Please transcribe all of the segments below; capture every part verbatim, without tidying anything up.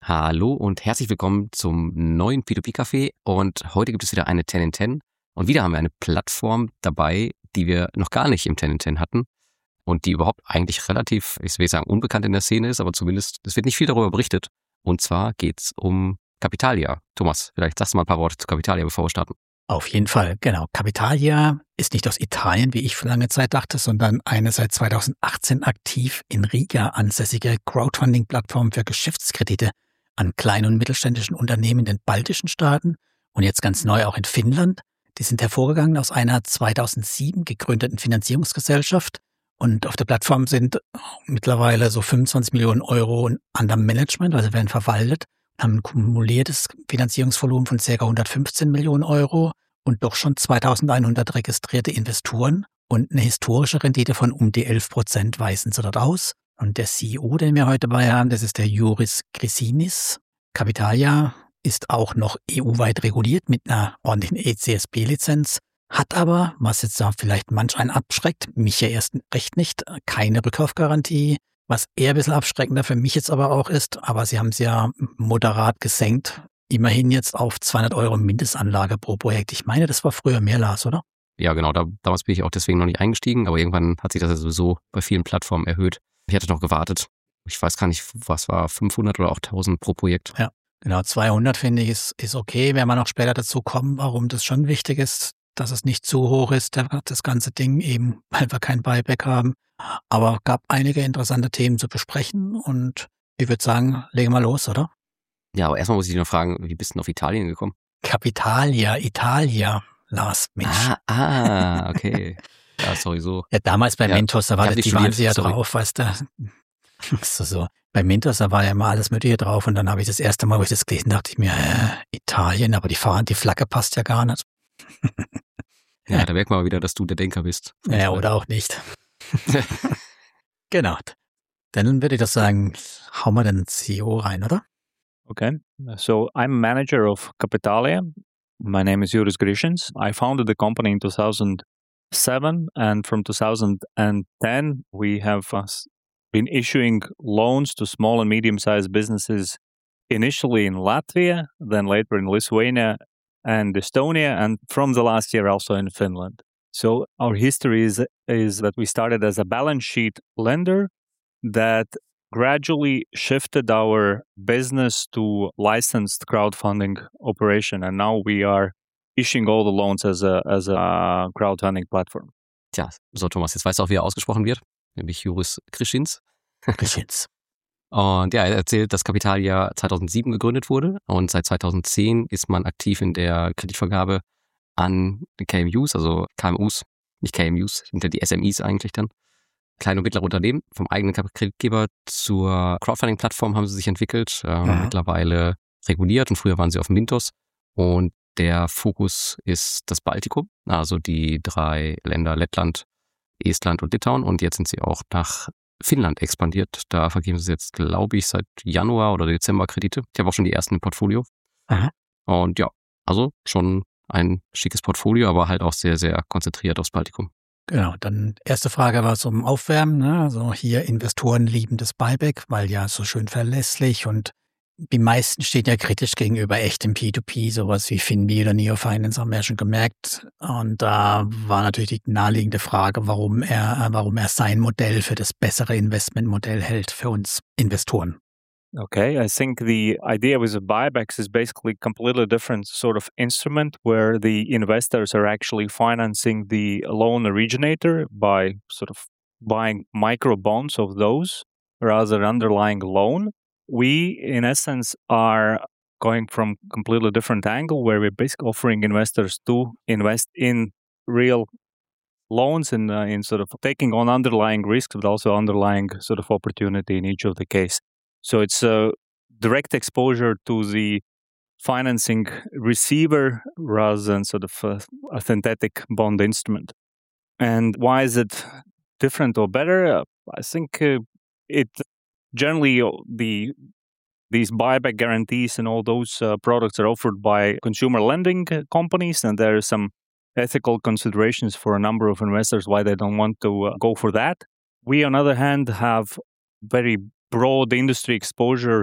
Hallo und herzlich willkommen zum neuen P zwei P-Café und heute gibt es wieder eine zehn in zehn und wieder haben wir eine Plattform dabei, die wir noch gar nicht im zehn in zehn hatten und die überhaupt eigentlich relativ, ich will sagen, unbekannt in der Szene ist, aber zumindest, es wird nicht viel darüber berichtet. Und zwar geht's um Capitalia. Thomas, vielleicht sagst du mal ein paar Worte zu Capitalia, bevor wir starten. Auf jeden Fall, genau. Capitalia ist nicht aus Italien, wie ich für lange Zeit dachte, sondern eine seit zweitausendachtzehn aktiv in Riga ansässige Crowdfunding-Plattform für Geschäftskredite an kleinen und mittelständischen Unternehmen in den baltischen Staaten und jetzt ganz neu auch in Finnland. Die sind hervorgegangen aus einer zweitausendsieben gegründeten Finanzierungsgesellschaft und auf der Plattform sind mittlerweile so fünfundzwanzig Millionen Euro under Management, also werden verwaltet, haben ein kumuliertes Finanzierungsvolumen von ca. hundertfünfzehn Millionen Euro und doch schon zweitausendeinhundert registrierte Investoren und eine historische Rendite von um die elf Prozent weisen sie dort aus. Und der C E O, den wir heute dabei haben, das ist der Joris Krisinis. Capitalia ist auch noch E U-weit reguliert mit einer ordentlichen E C S B-Lizenz, hat aber, was jetzt da vielleicht manch einen abschreckt, mich ja erst recht nicht, keine Rückkaufgarantie. Was eher ein bisschen abschreckender für mich jetzt aber auch ist, aber sie haben es ja moderat gesenkt, immerhin jetzt auf zweihundert Euro Mindestanlage pro Projekt. Ich meine, das war früher mehr, Lars, oder? Ja, genau, da, damals bin ich auch deswegen noch nicht eingestiegen, aber irgendwann hat sich das ja sowieso bei vielen Plattformen erhöht. Ich hatte noch gewartet, ich weiß gar nicht, was war, fünfhundert oder auch tausend pro Projekt. Ja, genau, zweihundert finde ich ist, ist okay, wenn wir noch später dazu kommen, warum das schon wichtig ist, dass es nicht zu hoch ist, das ganze Ding eben, weil wir kein Buyback haben. Aber gab einige interessante Themen zu besprechen und ich würde sagen, legen wir los, oder? Ja, aber erstmal muss ich dich noch fragen, wie bist du denn auf Italien gekommen? Capitalia, Italia, Lars, Mensch. Ah, ah okay. Ja, sowieso. Ja, damals bei ja, Mentos, da war das, die studiert, waren sie ja sorry. drauf, weißt du. so, so. Bei Mentos, da war ja immer alles Mögliche drauf und dann habe ich das erste Mal, wo ich das gelesen dachte ich mir, äh, Italien, aber die Fahne, die Flagge passt ja gar nicht. ja, da merkt man mal wieder, dass du der Denker bist. Ja, oder auch nicht. Genau. Dann würde ich das sagen, hauen wir den C E O rein, oder? Okay, so I'm manager of Capitalia. My name is Joris Grishins. I founded the company in two thousand seven, and from two thousand ten, we have uh, been issuing loans to small and medium-sized businesses, initially in Latvia, then later in Lithuania and Estonia, and from the last year also in Finland. So our history is, is that we started as a balance sheet lender that gradually shifted our business to licensed crowdfunding operation, and now we are issuing all the loans as a as a crowdfunding platform. Tja, so Thomas, jetzt weißt du auch, wie er ausgesprochen wird, nämlich Joris Krishins. Krishins. Und ja, er erzählt, dass Capitalia zweitausendsieben gegründet wurde und seit zweitausendzehn ist man aktiv in der Kreditvergabe an K M Us, also K M Us, nicht K M Us, sind ja die S M Is eigentlich dann. Kleine und mittlere Unternehmen, vom eigenen Kreditgeber zur Crowdfunding-Plattform haben sie sich entwickelt, äh, Mhm. mittlerweile reguliert und früher waren sie auf Mintos und der Fokus ist das Baltikum, also die drei Länder Lettland, Estland und Litauen und jetzt sind sie auch nach Finnland expandiert. Da vergeben sie jetzt, glaube ich, seit Januar oder Dezember Kredite. Ich habe auch schon die ersten im Portfolio. Aha. Und ja, also schon ein schickes Portfolio, aber halt auch sehr, sehr konzentriert aufs Baltikum. Genau, dann erste Frage war zum Aufwärmen, ne? Also hier Investoren lieben das Buyback, weil ja so schön verlässlich und die meisten stehen ja kritisch gegenüber echtem P zwei P, sowas wie Finbi oder Neofinance haben wir ja schon gemerkt. Und da war natürlich die naheliegende Frage, warum er, warum er sein Modell für das bessere Investmentmodell hält für uns Investoren. Okay, I think the idea with the buybacks is basically completely different sort of instrument where the investors are actually financing the loan originator by sort of buying micro bonds of those rather than underlying loan. We, in essence, are going from completely different angle where we're basically offering investors to invest in real loans and uh, in sort of taking on underlying risks, but also underlying sort of opportunity in each of the case. So it's a direct exposure to the financing receiver rather than sort of a, a synthetic bond instrument. And why is it different or better? Uh, I think uh, it generally uh, the these buyback guarantees and all those uh, products are offered by consumer lending companies, and there are some ethical considerations for a number of investors why they don't want to uh, go for that. We, on the other hand, have very broad industry exposure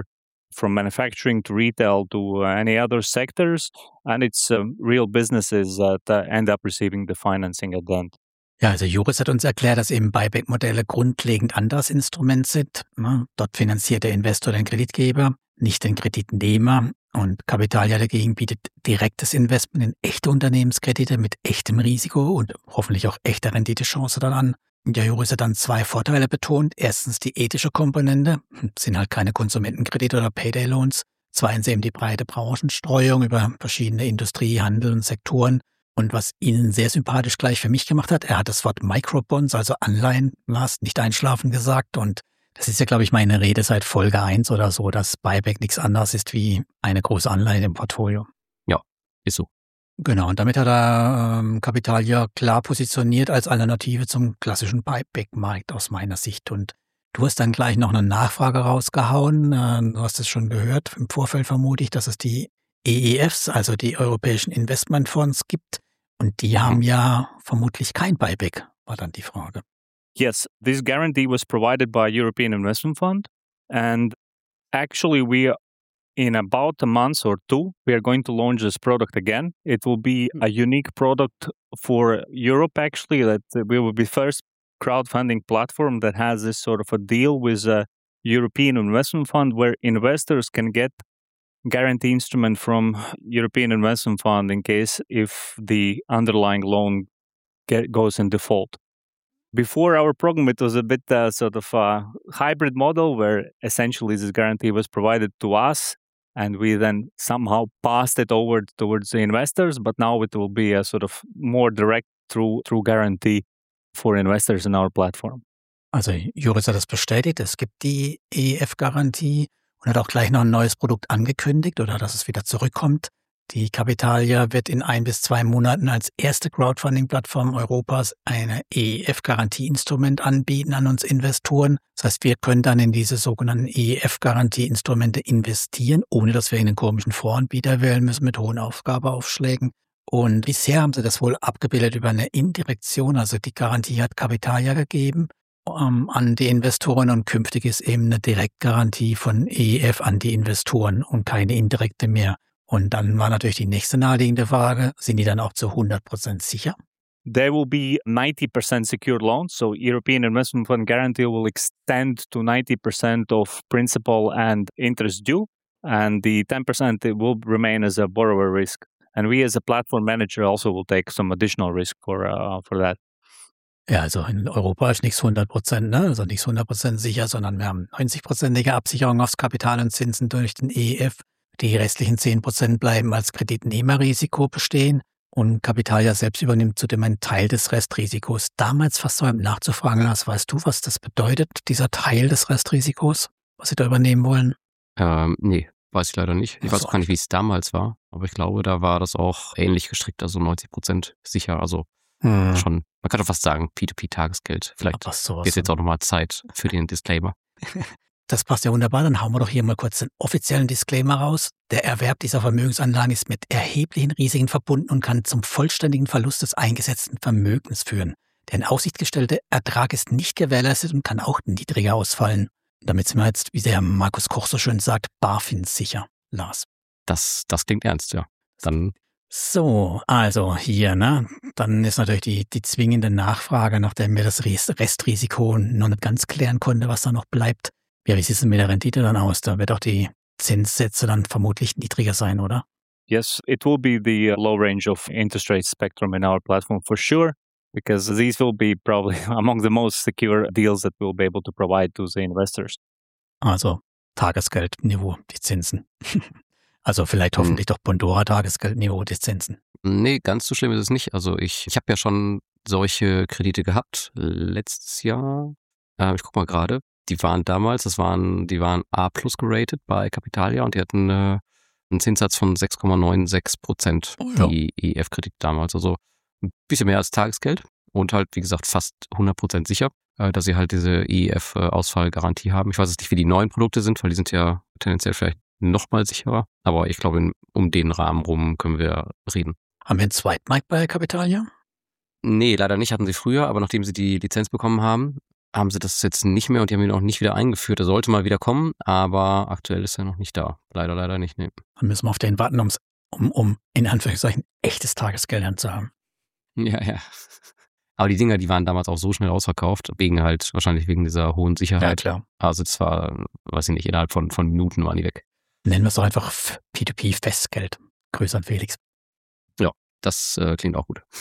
from manufacturing to retail to uh, any other sectors. And it's um, real businesses that uh, end up receiving the financing at the end. Ja, also Joris hat uns erklärt, dass eben Buyback-Modelle grundlegend anderes Instrument sind. Dort finanziert der Investor den Kreditgeber, nicht den Kreditnehmer. Und Capitalia dagegen bietet direktes Investment in echte Unternehmenskredite mit echtem Risiko und hoffentlich auch echter Renditechance dann an. Ja, Joris hat dann zwei Vorteile betont. Erstens die ethische Komponente, sind halt keine Konsumentenkredite oder Payday-Loans. Zweitens eben die breite Branchenstreuung über verschiedene Industrie, Handel und Sektoren. Und was Ihnen sehr sympathisch gleich für mich gemacht hat, er hat das Wort Microbonds, also Anleihen, was nicht einschlafen gesagt. Und das ist ja, glaube ich, meine Rede seit Folge eins oder so, dass Buyback nichts anderes ist wie eine große Anleihe im Portfolio. Ja, ist so. Genau, und damit hat er ähm, Capitalia klar positioniert als Alternative zum klassischen Buyback-Markt aus meiner Sicht. Und du hast dann gleich noch eine Nachfrage rausgehauen. Äh, du hast es schon gehört, im Vorfeld vermute ich, dass es die E E Fs, also die Europäischen Investmentfonds, gibt. Und die haben ja vermutlich kein Buyback, war dann die Frage. Yes, this guarantee was provided by European Investment Fund. And actually, we in about a month or two, we are going to launch this product again. It will be a unique product for Europe, actually, that we will be first crowdfunding platform that has this sort of a deal with a European Investment Fund where investors can get guarantee instrument from European Investment Fund in case if the underlying loan get, goes in default. Before our program, it was a bit uh, sort of a hybrid model where essentially this guarantee was provided to us and we then somehow passed it over towards the investors. But now it will be a sort of more direct through, through guarantee for investors in our platform. Also Joris hat das bestätigt, es gibt die E E F-Garantie. Und hat auch gleich noch ein neues Produkt angekündigt oder dass es wieder zurückkommt. Die Capitalia wird in ein bis zwei Monaten als erste Crowdfunding-Plattform Europas eine E E F-Garantie-Instrument anbieten an uns Investoren. Das heißt, wir können dann in diese sogenannten E E F-Garantie-Instrumente investieren, ohne dass wir einen komischen Voranbieter wählen müssen mit hohen Aufgabeaufschlägen. Und bisher haben sie das wohl abgebildet über eine Indirektion, also die Garantie hat Capitalia gegeben an die Investoren und künftig ist eben eine Direktgarantie von E E F an die Investoren und keine indirekte mehr. Und dann war natürlich die nächste naheliegende Frage, sind die dann auch zu hundert Prozent sicher? There will be ninety percent secured loans, so European Investment Fund guarantee will extend to ninety percent of principal and interest due, and the ten percent will remain as a borrower risk. And we as a platform manager also will take some additional risk for uh, for that. Ja, also in Europa ist nichts hundert Prozent, ne? Also nichts hundert Prozent sicher, sondern wir haben neunzig-prozentige Absicherung aufs Kapital und Zinsen durch den E E F. Die restlichen zehn Prozent bleiben als Kreditnehmerrisiko bestehen und Capitalia selbst übernimmt zudem einen Teil des Restrisikos. Damals fast so nachzufragen, Lars, weißt du, was das bedeutet, dieser Teil des Restrisikos, was Sie da übernehmen wollen? Ähm, nee, weiß ich leider nicht. Ich Ach weiß so. auch gar nicht, wie es damals war, aber ich glaube, da war das auch ähnlich gestrickt, also neunzig Prozent sicher, also Hm. schon, man kann doch fast sagen, P to P-Tagesgeld. Vielleicht Ach, sowas. ist jetzt auch nochmal Zeit für den Disclaimer. Das passt ja wunderbar, dann hauen wir doch hier mal kurz den offiziellen Disclaimer raus. Der Erwerb dieser Vermögensanlagen ist mit erheblichen Risiken verbunden und kann zum vollständigen Verlust des eingesetzten Vermögens führen. Der in Aussicht gestellte Ertrag ist nicht gewährleistet und kann auch niedriger ausfallen. Damit sind wir jetzt, wie der Markus Koch so schön sagt, BaFin-sicher. Lars. Das, das klingt ernst, ja. Dann So, also hier, ne? Dann ist natürlich die, die zwingende Nachfrage, nachdem wir das Restrisiko noch nicht ganz klären konnten, was da noch bleibt. Ja, wie sieht es denn mit der Rendite dann aus? Da wird auch die Zinssätze dann vermutlich niedriger sein, oder? Yes, it will be the low range of interest rate spectrum in our platform for sure, because these will be probably among the most secure deals that we'll be able to provide to the investors. Also Tagesgeldniveau, die Zinsen. Also vielleicht hoffentlich doch Bondora-Tagesgeldniveau, die Zinsen. Nee, ganz so schlimm ist es nicht. Also ich, ich habe ja schon solche Kredite gehabt letztes Jahr. Äh, ich guck mal gerade. Die waren damals, das waren, die waren A plus geratet bei Capitalia und die hatten äh, einen Zinssatz von sechs Komma neunundsechzig Prozent, Oh ja. die E E F-Kredite damals. Also ein bisschen mehr als Tagesgeld und halt, wie gesagt, fast hundert Prozent sicher, äh, dass sie halt diese E E F-Ausfallgarantie haben. Ich weiß jetzt nicht, wie die neuen Produkte sind, weil die sind ja tendenziell vielleicht nochmal sicherer. Aber ich glaube, in, um den Rahmen rum können wir reden. Haben wir einen Zweitmarkt bei Capitalia? Nee, leider nicht, hatten sie früher, aber nachdem sie die Lizenz bekommen haben, haben sie das jetzt nicht mehr und die haben ihn auch nicht wieder eingeführt. Er sollte mal wieder kommen, aber aktuell ist er noch nicht da. Leider, leider nicht. Nee. Dann müssen wir auf den warten, um's, um, um in Anführungszeichen echtes Tagesgeld zu haben. Ja, ja. Aber die Dinger, die waren damals auch so schnell ausverkauft, wegen halt, wahrscheinlich wegen dieser hohen Sicherheit. Ja, klar. Also das war, weiß ich nicht, innerhalb von, von Minuten waren die weg. Nennen wir es doch einfach P zwei P Festgeld. Grüße an Felix. Ja, das äh, klingt auch gut.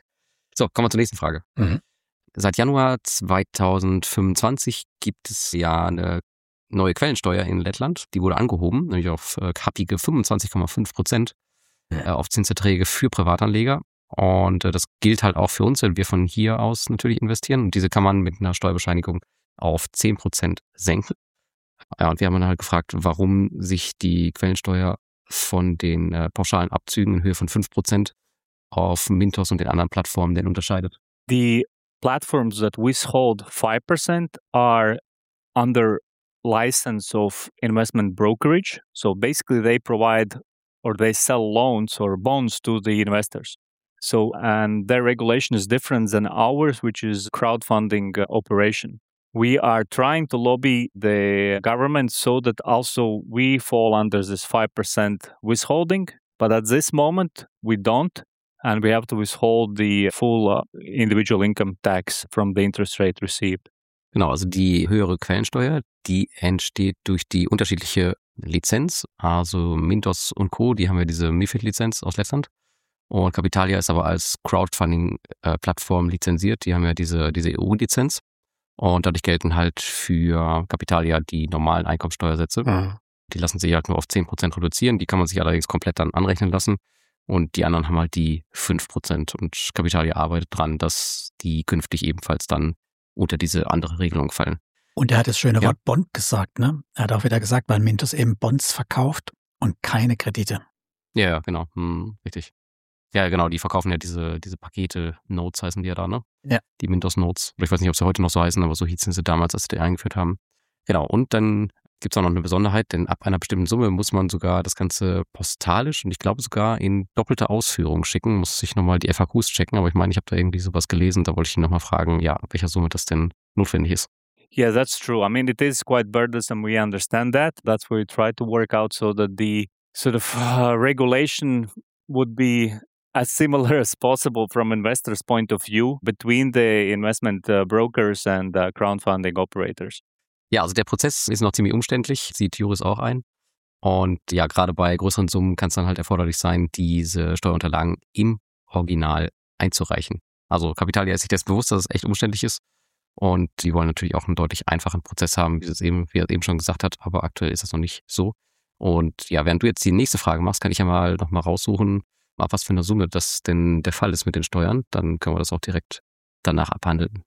So, kommen wir zur nächsten Frage. Mhm. Seit Januar zweitausendfünfundzwanzig gibt es ja eine neue Quellensteuer in Lettland. Die wurde angehoben, nämlich auf äh, happige fünfundzwanzig Komma fünf Prozent äh, auf Zinserträge für Privatanleger. Und äh, das gilt halt auch für uns, wenn wir von hier aus natürlich investieren. Und diese kann man mit einer Steuerbescheinigung auf zehn Prozent senken. Ja, und wir haben dann halt gefragt, warum sich die Quellensteuer von den äh, pauschalen Abzügen in Höhe von fünf Prozent auf Mintos und den anderen Plattformen denn unterscheidet. The platforms that withhold five percent are under license of investment brokerage. So basically they provide or they sell loans or bonds to the investors. So, and their regulation is different than ours, which is crowdfunding uh, operation. We are trying to lobby the government so that also we fall under this five percent withholding. But at this moment, we don't. And we have to withhold the full uh, individual income tax from the interest rate received. Genau, also die höhere Quellensteuer, die entsteht durch die unterschiedliche Lizenz. Also Mintos und Co., die haben ja diese MiFID-Lizenz aus Lettland. Und Capitalia ist aber als Crowdfunding-Plattform lizenziert. Die haben ja diese, diese E U-Lizenz. Und dadurch gelten halt für Capitalia die normalen Einkommensteuersätze. Mhm. Die lassen sich halt nur auf zehn Prozent reduzieren. Die kann man sich allerdings komplett dann anrechnen lassen. Und die anderen haben halt die fünf Prozent. Und Capitalia arbeitet dran, dass die künftig ebenfalls dann unter diese andere Regelung fallen. Und er hat das schöne Wort ja. Bond gesagt, ne? Er hat auch wieder gesagt, weil Mintos eben Bonds verkauft und keine Kredite. Ja, ja, genau. Hm, richtig. Ja, genau, die verkaufen ja diese, diese Pakete, Notes heißen die ja da, ne? Ja. Die Mintos Notes. Ich weiß nicht, ob sie heute noch so heißen, aber so hießen sie damals, als sie die eingeführt haben. Genau, und dann gibt es auch noch eine Besonderheit, denn ab einer bestimmten Summe muss man sogar das Ganze postalisch und ich glaube sogar in doppelter Ausführung schicken. Muss ich nochmal die F A Qs checken, aber ich meine, ich habe da irgendwie sowas gelesen, da wollte ich ihn nochmal fragen, ja, ab welcher Summe das denn notwendig ist. Yeah, that's true. I mean, it is quite burdensome. We understand that. That's where we try to work out so that the sort of uh, regulation would be as similar as possible from investors' point of view between the investment uh, brokers and uh, crowdfunding operators. Ja, also der Prozess ist noch ziemlich umständlich, sieht Juris auch ein. Und ja, gerade bei größeren Summen kann es dann halt erforderlich sein, diese Steuerunterlagen im Original einzureichen. Also Capitalia ist sich dessen bewusst, dass es echt umständlich ist. Und die wollen natürlich auch einen deutlich einfachen Prozess haben, wie es eben, wie er eben schon gesagt hat. Aber aktuell ist das noch nicht so. Und ja, während du jetzt die nächste Frage machst, kann ich ja mal noch mal raussuchen, ab was für eine Summe das denn der Fall ist mit den Steuern. Dann können wir das auch direkt danach abhandeln.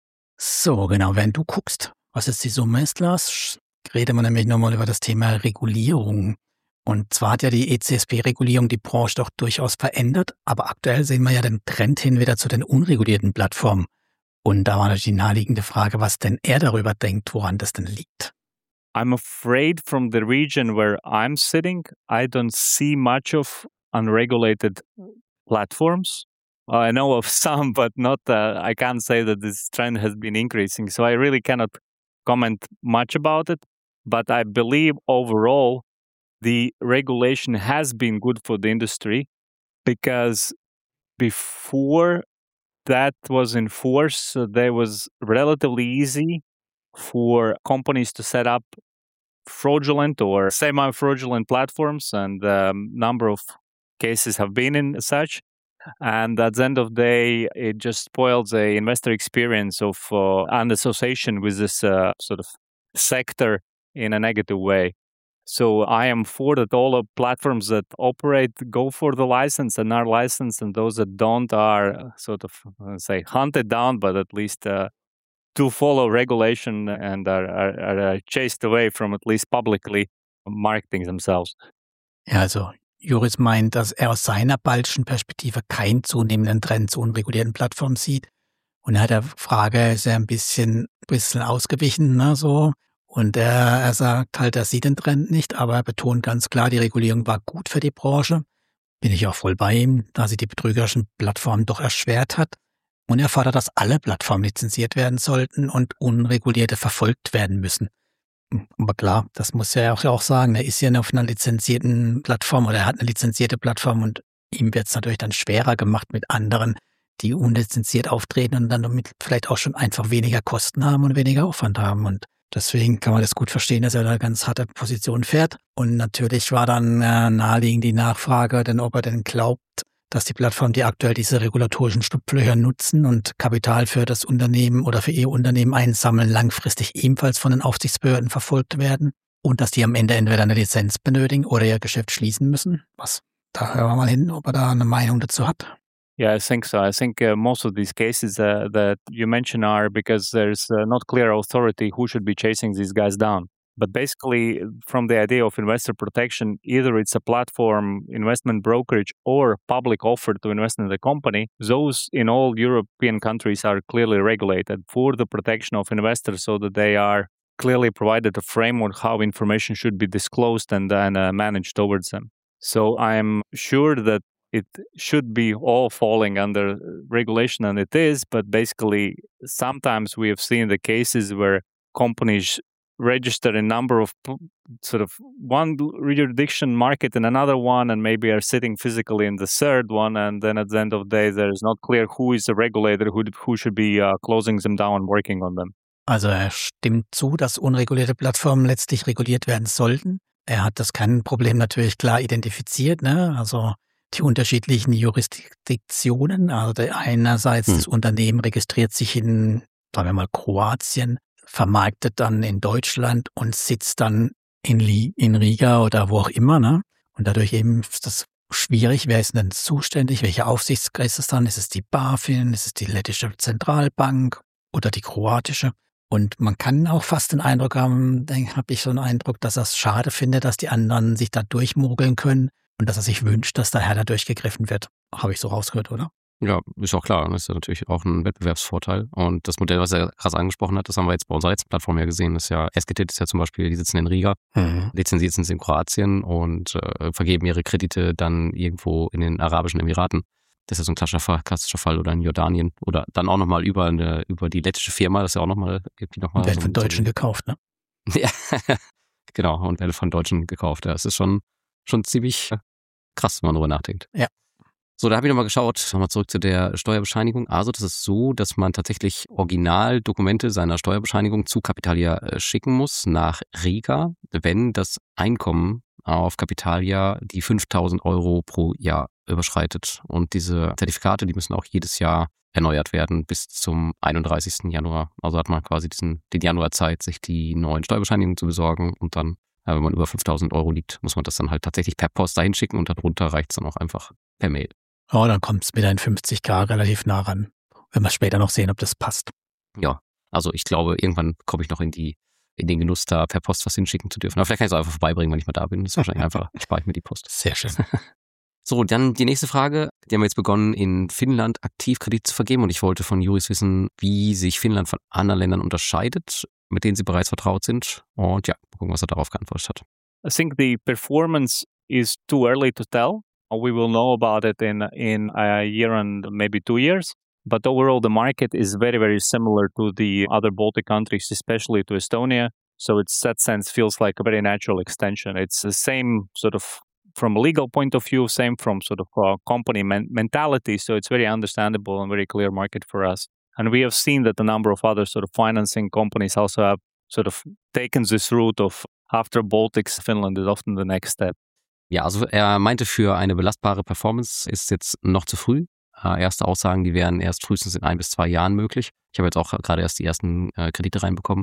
So, genau. Wenn du guckst, was jetzt die Summe ist, Lars, reden wir nämlich nochmal über das Thema Regulierung. Und zwar hat ja die E C S P-Regulierung die Branche doch durchaus verändert, aber aktuell sehen wir ja den Trend hin wieder zu den unregulierten Plattformen. Und da war natürlich die naheliegende Frage, was denn er darüber denkt, woran das denn liegt. I'm afraid from the region where I'm sitting, I don't see much of unregulated platforms. I know of some, but not. Uh, I can't say that this trend has been increasing. So I really cannot comment much about it. But I believe overall, the regulation has been good for the industry because before that was in force, uh, there was relatively easy for companies to set up fraudulent or semi-fraudulent platforms, and a um, number of cases have been in such. And at the end of the day, it just spoils the investor experience of uh, an association with this uh, sort of sector in a negative way. So I am for that all the platforms that operate go for the license and are licensed, and those that don't are sort of, let's say, hunted down, but at least uh, to follow regulation and are, are, are chased away from at least publicly marketing themselves. Ja, also Juris meint, dass er aus seiner baltischen Perspektive keinen zunehmenden Trend zu unregulierten Plattformen sieht. Und er hat der Frage ist er ein bisschen, bisschen ausgewichen, ne, so. Und er, er sagt halt, er sieht den Trend nicht, aber er betont ganz klar, die Regulierung war gut für die Branche. Bin ich auch voll bei ihm, da sie die betrügerischen Plattformen doch erschwert hat. Und er fordert, dass alle Plattformen lizenziert werden sollten und Unregulierte verfolgt werden müssen. Aber klar, das muss er ja auch sagen. Er ist ja auf einer lizenzierten Plattform oder er hat eine lizenzierte Plattform und ihm wird es natürlich dann schwerer gemacht mit anderen, die unlizenziert auftreten und dann damit vielleicht auch schon einfach weniger Kosten haben und weniger Aufwand haben. Und deswegen kann man das gut verstehen, dass er da eine ganz harte Position fährt. Und natürlich war dann äh, naheliegend die Nachfrage, denn ob er denn glaubt, dass die Plattformen, die aktuell diese regulatorischen Schlupflöcher nutzen und Kapital für das Unternehmen oder für ihr Unternehmen einsammeln, langfristig ebenfalls von den Aufsichtsbehörden verfolgt werden und dass die am Ende entweder eine Lizenz benötigen oder ihr Geschäft schließen müssen. Was? Da hören wir mal hin, ob er da eine Meinung dazu hat. Yeah, I think so. I think uh, most of these cases uh, that you mention are because there's uh, not clear authority who should be chasing these guys down. But basically, from the idea of investor protection, either it's a platform, investment brokerage, or public offer to invest in the company, those in all European countries are clearly regulated for the protection of investors so that they are clearly provided a framework how information should be disclosed and then uh, managed towards them. So I'm sure that it should be all falling under regulation, and it is, but basically sometimes we have seen the cases where companies register a number of sort of one jurisdiction market in another one and maybe are sitting physically in the third one, and then at the end of the day there is not clear who is the regulator, who, who should be uh, closing them down and working on them. Also er stimmt zu, dass unregulierte Plattformen letztlich reguliert werden sollten. Er hat das kein Problem natürlich klar identifiziert, ne? Also die unterschiedlichen Jurisdiktionen. Also der einerseits hm. das Unternehmen registriert sich in, sagen wir mal, Kroatien, vermarktet dann in Deutschland und sitzt dann in, in Riga oder wo auch immer, ne? Und dadurch eben ist das schwierig. Wer ist denn zuständig? Welche Aufsicht ist es dann? Ist es die BaFin? Ist es die lettische Zentralbank oder die kroatische? Und man kann auch fast den Eindruck haben, dann habe ich so einen Eindruck, dass er es schade findet, dass die anderen sich da durchmogeln können und dass er sich wünscht, dass da härter durchgegriffen wird. Habe ich so rausgehört, oder? Ja, ist auch klar. Das ist ja natürlich auch ein Wettbewerbsvorteil. Und das Modell, was er krass angesprochen hat, das haben wir jetzt bei unserer letzten Plattform ja gesehen. Das ist ja, Esketit ist ja zum Beispiel, die sitzen in Riga, mhm. lizenziert sind sie in Kroatien und äh, vergeben ihre Kredite dann irgendwo in den Arabischen Emiraten. Das ist ja so ein klassischer Fall, klassischer Fall oder in Jordanien. Oder dann auch nochmal über eine, über die lettische Firma, das ist ja auch nochmal irgendwie nochmal. Und werden so von Deutschen so gekauft, ne? Ja, genau. Und werden von Deutschen gekauft. Ja, das ist schon, schon ziemlich krass, wenn man darüber nachdenkt. Ja. So, da habe ich nochmal geschaut, nochmal zurück zu der Steuerbescheinigung. Also das ist so, dass man tatsächlich Originaldokumente seiner Steuerbescheinigung zu Capitalia äh, schicken muss nach Riga, wenn das Einkommen auf Capitalia die fünftausend Euro pro Jahr überschreitet. Und diese Zertifikate, die müssen auch jedes Jahr erneuert werden bis zum einunddreißigsten Januar. Also hat man quasi diesen, den Januar Zeit, sich die neuen Steuerbescheinigungen zu besorgen. Und dann, ja, wenn man über fünftausend Euro liegt, muss man das dann halt tatsächlich per Post dahin schicken und darunter reicht es dann auch einfach per Mail. Oh, dann kommt es mit den fünfzig K relativ nah ran. Wenn wir später noch sehen, ob das passt. Ja, also ich glaube, irgendwann komme ich noch in die in den Genuss, da per Post was hinschicken zu dürfen. Aber vielleicht kann ich es auch einfach vorbeibringen, wenn ich mal da bin. Das ist wahrscheinlich einfach, spare ich mir die Post. Sehr schön. So, dann die nächste Frage. Die haben wir jetzt begonnen, in Finnland Aktivkredit zu vergeben. Und ich wollte von Juris wissen, wie sich Finnland von anderen Ländern unterscheidet, mit denen sie bereits vertraut sind. Und ja, mal gucken, was er darauf geantwortet hat. I think the performance is too early to tell. We will know about it in in a year and maybe two years. But overall, the market is very, very similar to the other Baltic countries, especially to Estonia. So it's that sense feels like a very natural extension. It's the same sort of from a legal point of view, same from sort of a company men- mentality. So it's very understandable and very clear market for us. And we have seen that a number of other sort of financing companies also have sort of taken this route of after Baltics, Finland is often the next step. Ja, also er meinte, für eine belastbare Performance ist jetzt noch zu früh. Äh, erste Aussagen, die wären erst frühestens in ein bis zwei Jahren möglich. Ich habe jetzt auch gerade erst die ersten äh, Kredite reinbekommen.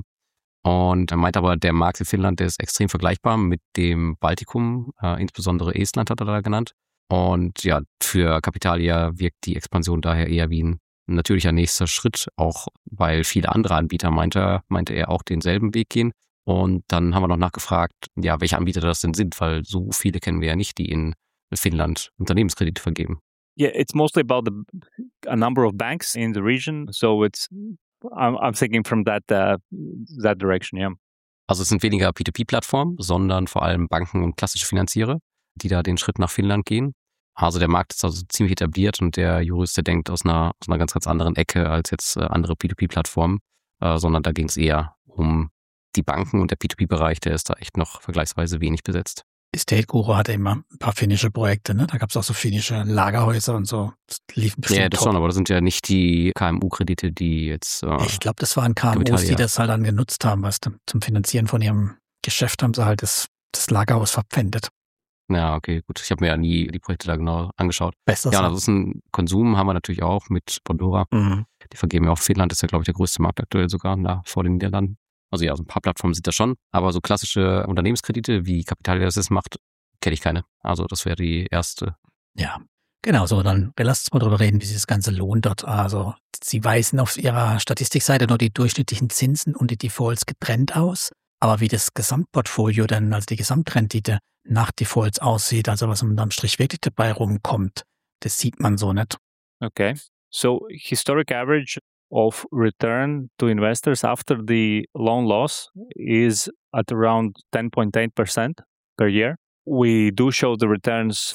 Und er meint aber, der Markt in Finnland, der ist extrem vergleichbar mit dem Baltikum, äh, insbesondere Estland hat er da genannt. Und ja, für Capitalia wirkt die Expansion daher eher wie ein natürlicher nächster Schritt, auch weil viele andere Anbieter, meinte, meinte er, auch denselben Weg gehen. Und dann haben wir noch nachgefragt, ja, welche Anbieter das denn sind, weil so viele kennen wir ja nicht, die in Finnland Unternehmenskredite vergeben. Yeah, it's mostly about the, a number of banks in the region. So it's, I'm, I'm thinking from that, uh, that direction, yeah. Also es sind weniger P zwei P-Plattformen, sondern vor allem Banken und klassische Finanziere, die da den Schritt nach Finnland gehen. Also der Markt ist also ziemlich etabliert und der Jurist, der denkt aus einer, aus einer ganz, ganz anderen Ecke als jetzt äh, andere P zwei P-Plattformen, äh, sondern da ging es eher um die Banken und der P zwei P-Bereich, der ist da echt noch vergleichsweise wenig besetzt. Estate Guru hatte immer ein paar finnische Projekte, ne? Da gab es auch so finnische Lagerhäuser und so. Das liefen bestimmt Ja, das top. schon, aber das sind ja nicht die K M U-Kredite, die jetzt... Äh, ich glaube, das waren K M Us, Kapitalia. die das halt dann genutzt haben, was zum Finanzieren von ihrem Geschäft haben sie halt das, das Lagerhaus verpfändet. Ja, okay, gut. Ich habe mir ja nie die Projekte da genau angeschaut. Besser Ja, so. das ist ein Konsum, haben wir natürlich auch mit Bondora. Mhm. Die vergeben ja auch Finnland, ist ja, glaube ich, der größte Markt aktuell sogar, da vor den Niederlanden. Also ja, so ein paar Plattformen sind da schon, aber so klassische Unternehmenskredite, wie Capitalia das jetzt macht, kenne ich keine. Also das wäre die erste. Ja, genau so. Dann lass uns mal drüber reden, wie sich das Ganze lohnt dort. Also Sie weisen auf Ihrer Statistikseite nur die durchschnittlichen Zinsen und die Defaults getrennt aus. Aber wie das Gesamtportfolio dann, also die Gesamtrendite nach Defaults aussieht, also was unterm Strich wirklich dabei rumkommt, das sieht man so nicht. Okay. So historic average of return to investors after the loan loss is at around ten point eight percent per year. We do show the returns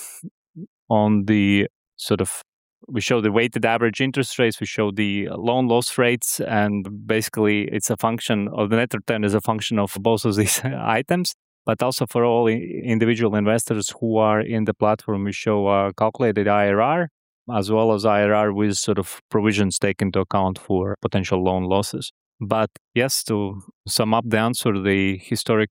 on the sort of, we show the weighted average interest rates, we show the loan loss rates, and basically it's a function of the net return is a function of both of these items. But also for all individual investors who are in the platform, we show a calculated I R R as well as I R R with sort of provisions taken into account for potential loan losses. But yes, to sum up the answer, the historic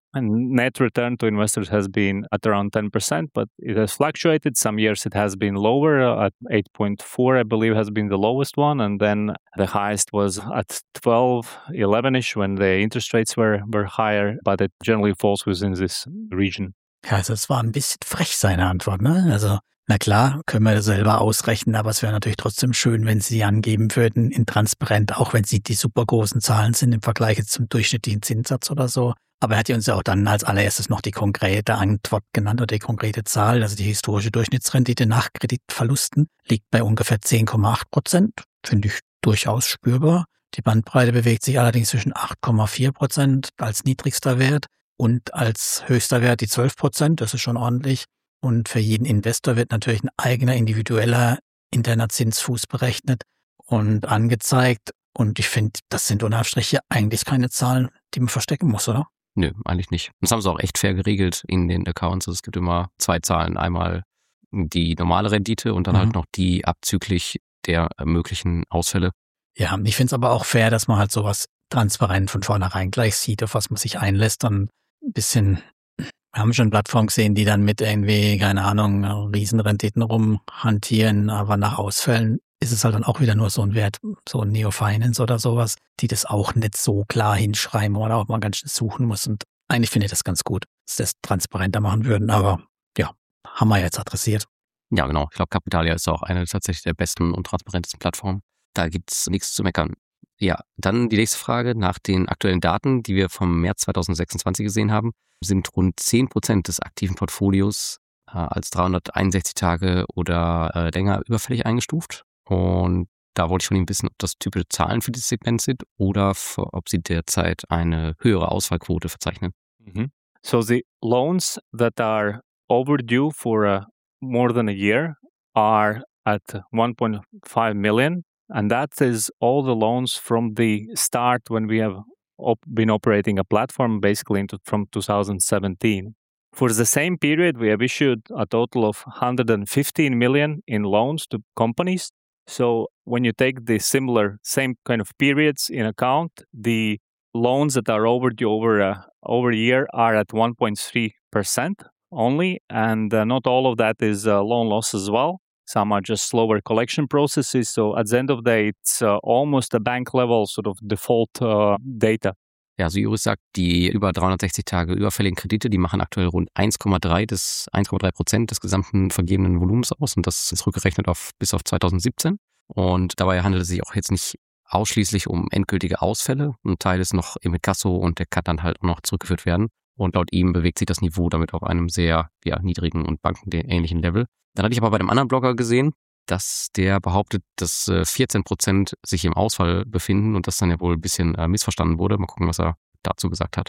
net return to investors has been at around ten percent, but it has fluctuated. Some years it has been lower, uh, at eight point four, I believe, has been the lowest one. And then the highest was at twelve, eleven-ish when the interest rates were, were higher, but it generally falls within this region. Ja, also es war ein bisschen frech, seine Antwort, ne? Also, na klar, können wir das selber ausrechnen, aber es wäre natürlich trotzdem schön, wenn Sie angeben würden in transparent, auch wenn Sie die super großen Zahlen sind im Vergleich jetzt zum durchschnittlichen Zinssatz oder so. Aber er hat ja uns ja auch dann als allererstes noch die konkrete Antwort genannt oder die konkrete Zahl. Also die historische Durchschnittsrendite nach Kreditverlusten liegt bei ungefähr zehn Komma acht Prozent. Finde ich durchaus spürbar. Die Bandbreite bewegt sich allerdings zwischen acht Komma vier Prozent als niedrigster Wert und als höchster Wert die zwölf Prozent. Das ist schon ordentlich. Und für jeden Investor wird natürlich ein eigener individueller interner Zinsfuß berechnet und angezeigt. Und ich finde, das sind unterm Strich hier eigentlich keine Zahlen, die man verstecken muss, oder? Nö, eigentlich nicht. Das haben sie auch echt fair geregelt in den Accounts. Also es gibt immer zwei Zahlen. Einmal die normale Rendite und dann mhm. halt noch die abzüglich der möglichen Ausfälle. Ja, ich finde es aber auch fair, dass man halt sowas transparent von vornherein gleich sieht, auf was man sich einlässt. Dann ein bisschen, wir haben schon Plattformen gesehen, die dann mit irgendwie, keine Ahnung, Riesenrenditen rumhantieren, aber nach Ausfällen ist es halt dann auch wieder nur so ein Wert, so ein Neo-Finance oder sowas, die das auch nicht so klar hinschreiben oder auch mal ganz schön suchen muss. Und eigentlich finde ich das ganz gut, dass das transparenter machen würden. Aber ja, haben wir jetzt adressiert. Ja, genau. Ich glaube, Capitalia ist auch eine tatsächlich der besten und transparentesten Plattformen. Da gibt's nichts zu meckern. Ja, dann die nächste Frage. Nach den aktuellen Daten, die wir vom März zweitausendsechsundzwanzig gesehen haben, sind rund zehn Prozent des aktiven Portfolios äh, als dreihunderteinundsechzig Tage oder äh, länger überfällig eingestuft. Und da wollte ich von Ihnen wissen, ob das typische Zahlen für dieses Segment sind oder für, ob Sie derzeit eine höhere Ausfallquote verzeichnen. Mm-hmm. So the loans that are overdue for uh, more than a year are at one point five million. And that is all the loans from the start when we have op- been operating a platform, basically into, from two thousand seventeen. For the same period, we have issued a total of one hundred fifteen million in loans to companies. So when you take the similar, same kind of periods in account, the loans that are overdue over a, over a year are at one point three percent only. And uh, not all of that is uh, loan loss as well. Some are just slower collection processes. So at the end of the day, it's uh, almost a bank level sort of default uh, data. Ja, also Iris sagt, die über dreihundertsechzig Tage überfälligen Kredite, die machen aktuell rund eins Komma drei des eins Komma drei Prozent des gesamten vergebenen Volumens aus. Und das ist rückgerechnet auf bis auf zweitausendsiebzehn. Und dabei handelt es sich auch jetzt nicht ausschließlich um endgültige Ausfälle. Ein Teil ist noch im Inkasso und der kann dann halt auch noch zurückgeführt werden. Und laut ihm bewegt sich das Niveau damit auf einem sehr ja, niedrigen und bankenähnlichen Level. Dann hatte ich aber bei dem anderen Blogger gesehen, dass der behauptet, dass vierzehn Prozent sich im Ausfall befinden und das dann ja wohl ein bisschen äh, missverstanden wurde. Mal gucken, was er dazu gesagt hat.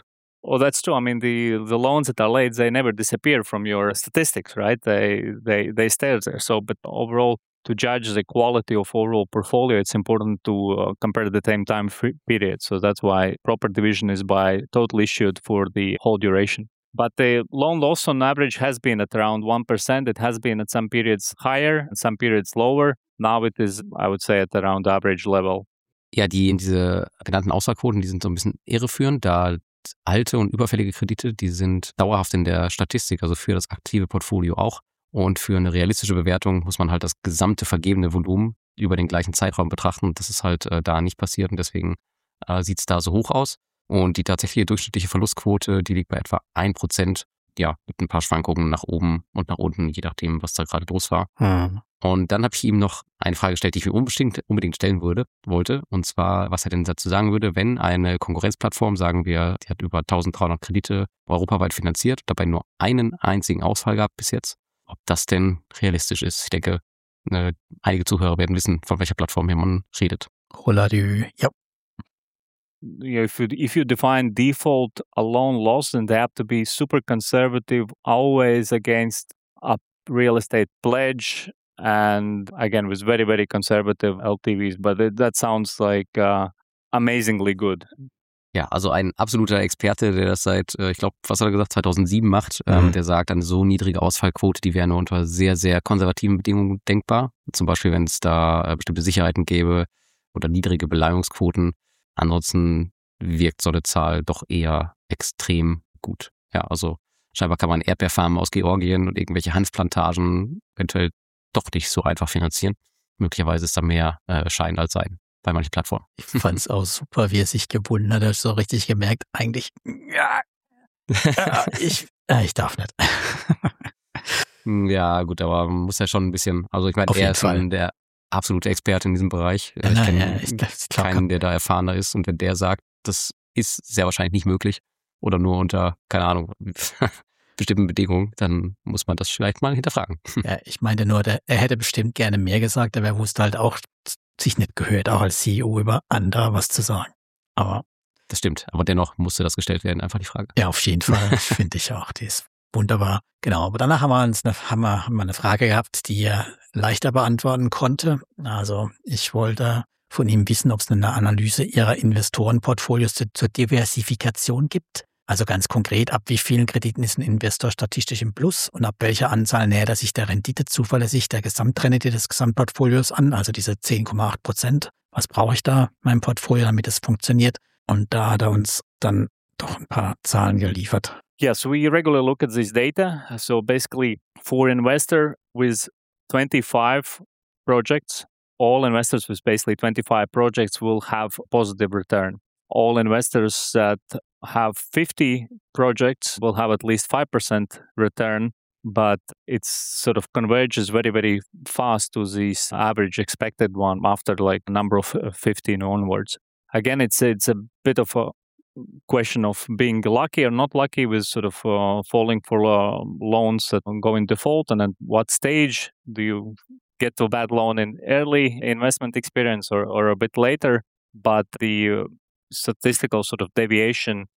Oh, that's true. I mean, the, the loans that are late, they never disappear from your statistics, right? They they they stay there. So, but overall, to judge the quality of overall portfolio, it's important to uh, compare the same time free period. So that's why proper division is by total issued for the whole duration. But the loan loss on average has been at around one percent. It has been at some periods higher, at some periods lower. Now it is, I would say, at around average level. Ja, die in diese genannten Ausfallquoten, die sind so ein bisschen irreführend, da alte und überfällige Kredite, die sind dauerhaft in der Statistik, also für das aktive Portfolio auch. Und für eine realistische Bewertung muss man halt das gesamte vergebene Volumen über den gleichen Zeitraum betrachten. Das ist halt äh, da nicht passiert und deswegen äh, sieht es da so hoch aus. Und die tatsächliche durchschnittliche Verlustquote, die liegt bei etwa ein Prozent. Ja, mit ein paar Schwankungen nach oben und nach unten, je nachdem, was da gerade los war. Hm. Und dann habe ich ihm noch eine Frage gestellt, die ich mir unbedingt, unbedingt stellen würde, wollte. Und zwar, was er denn dazu sagen würde, wenn eine Konkurrenzplattform, sagen wir, die hat über dreizehnhundert Kredite europaweit finanziert, dabei nur einen einzigen Ausfall gab bis jetzt, ob das denn realistisch ist. Ich denke, äh, einige Zuhörer werden wissen, von welcher Plattform hier man redet. Rolladü, ja. Yeah, if you if you define default a loan loss, then they have to be super conservative, always against a real estate pledge, and again with very very conservative L T Vs. But it, that sounds like uh, amazingly good. Ja, also ein absoluter Experte, der das seit, ich glaube, was hat er gesagt, zweitausendsieben macht, mhm. ähm, der sagt, eine so niedrige Ausfallquote, die wäre nur unter sehr, sehr konservativen Bedingungen denkbar. Zum Beispiel, wenn es da äh, bestimmte Sicherheiten gäbe oder niedrige Beleihungsquoten. Ansonsten wirkt so eine Zahl doch eher extrem gut. Ja, also scheinbar kann man Erdbeerfarmen aus Georgien und irgendwelche Hanfplantagen eventuell doch nicht so einfach finanzieren. Möglicherweise ist da mehr äh, Schein als Sein bei manchen Plattformen. Ich fand's auch super, wie er sich gebunden hat. Er hat so richtig gemerkt, eigentlich, ja, ja ich, ja, ich darf nicht. Ja, gut, aber man muss ja schon ein bisschen, also ich meine, Auf er jeden ist Fall. schon der absolute Experte in diesem Bereich. Ja, ich na, kenne ja, ich- ich glaub, keinen, der da erfahrener ist. Und wenn der sagt, das ist sehr wahrscheinlich nicht möglich oder nur unter, keine Ahnung, bestimmten Bedingungen, dann muss man das vielleicht mal hinterfragen. Ja, ich meinte nur, der, er hätte bestimmt gerne mehr gesagt, aber er wusste halt auch, sich nicht gehört, auch als C E O über andere was zu sagen. Aber Das stimmt, aber dennoch musste das gestellt werden, einfach die Frage. ja, auf jeden Fall, finde ich auch. Die ist wunderbar. Genau, aber danach haben wir uns eine, haben wir, haben wir eine Frage gehabt, die er leichter beantworten konnte. Also ich wollte von ihm wissen, ob es eine Analyse ihrer Investorenportfolios zur, zur Diversifikation gibt. Also ganz konkret, ab wie vielen Krediten ist ein Investor statistisch im Plus und ab welcher Anzahl nähert er sich der Rendite zuverlässig der Gesamtrendite des Gesamtportfolios an, also diese zehn Komma acht Prozent. Was brauche ich da in meinem Portfolio, damit es funktioniert? Und da hat er uns dann doch ein paar Zahlen geliefert. Yes, we regularly look at this data. So basically, for investor with twenty-five projects, all investors with basically twenty-five projects will have positive return. All investors that have fifty projects will have at least five percent return, but it sort of converges very, very fast to this average expected one after like a number of uh, fifteen onwards. Again, it's it's a bit of a question of being lucky or not lucky with sort of uh, falling for uh, loans that go in default, and at what stage do you get to a bad loan in early investment experience or, or a bit later, but the uh, statistical sort of deviation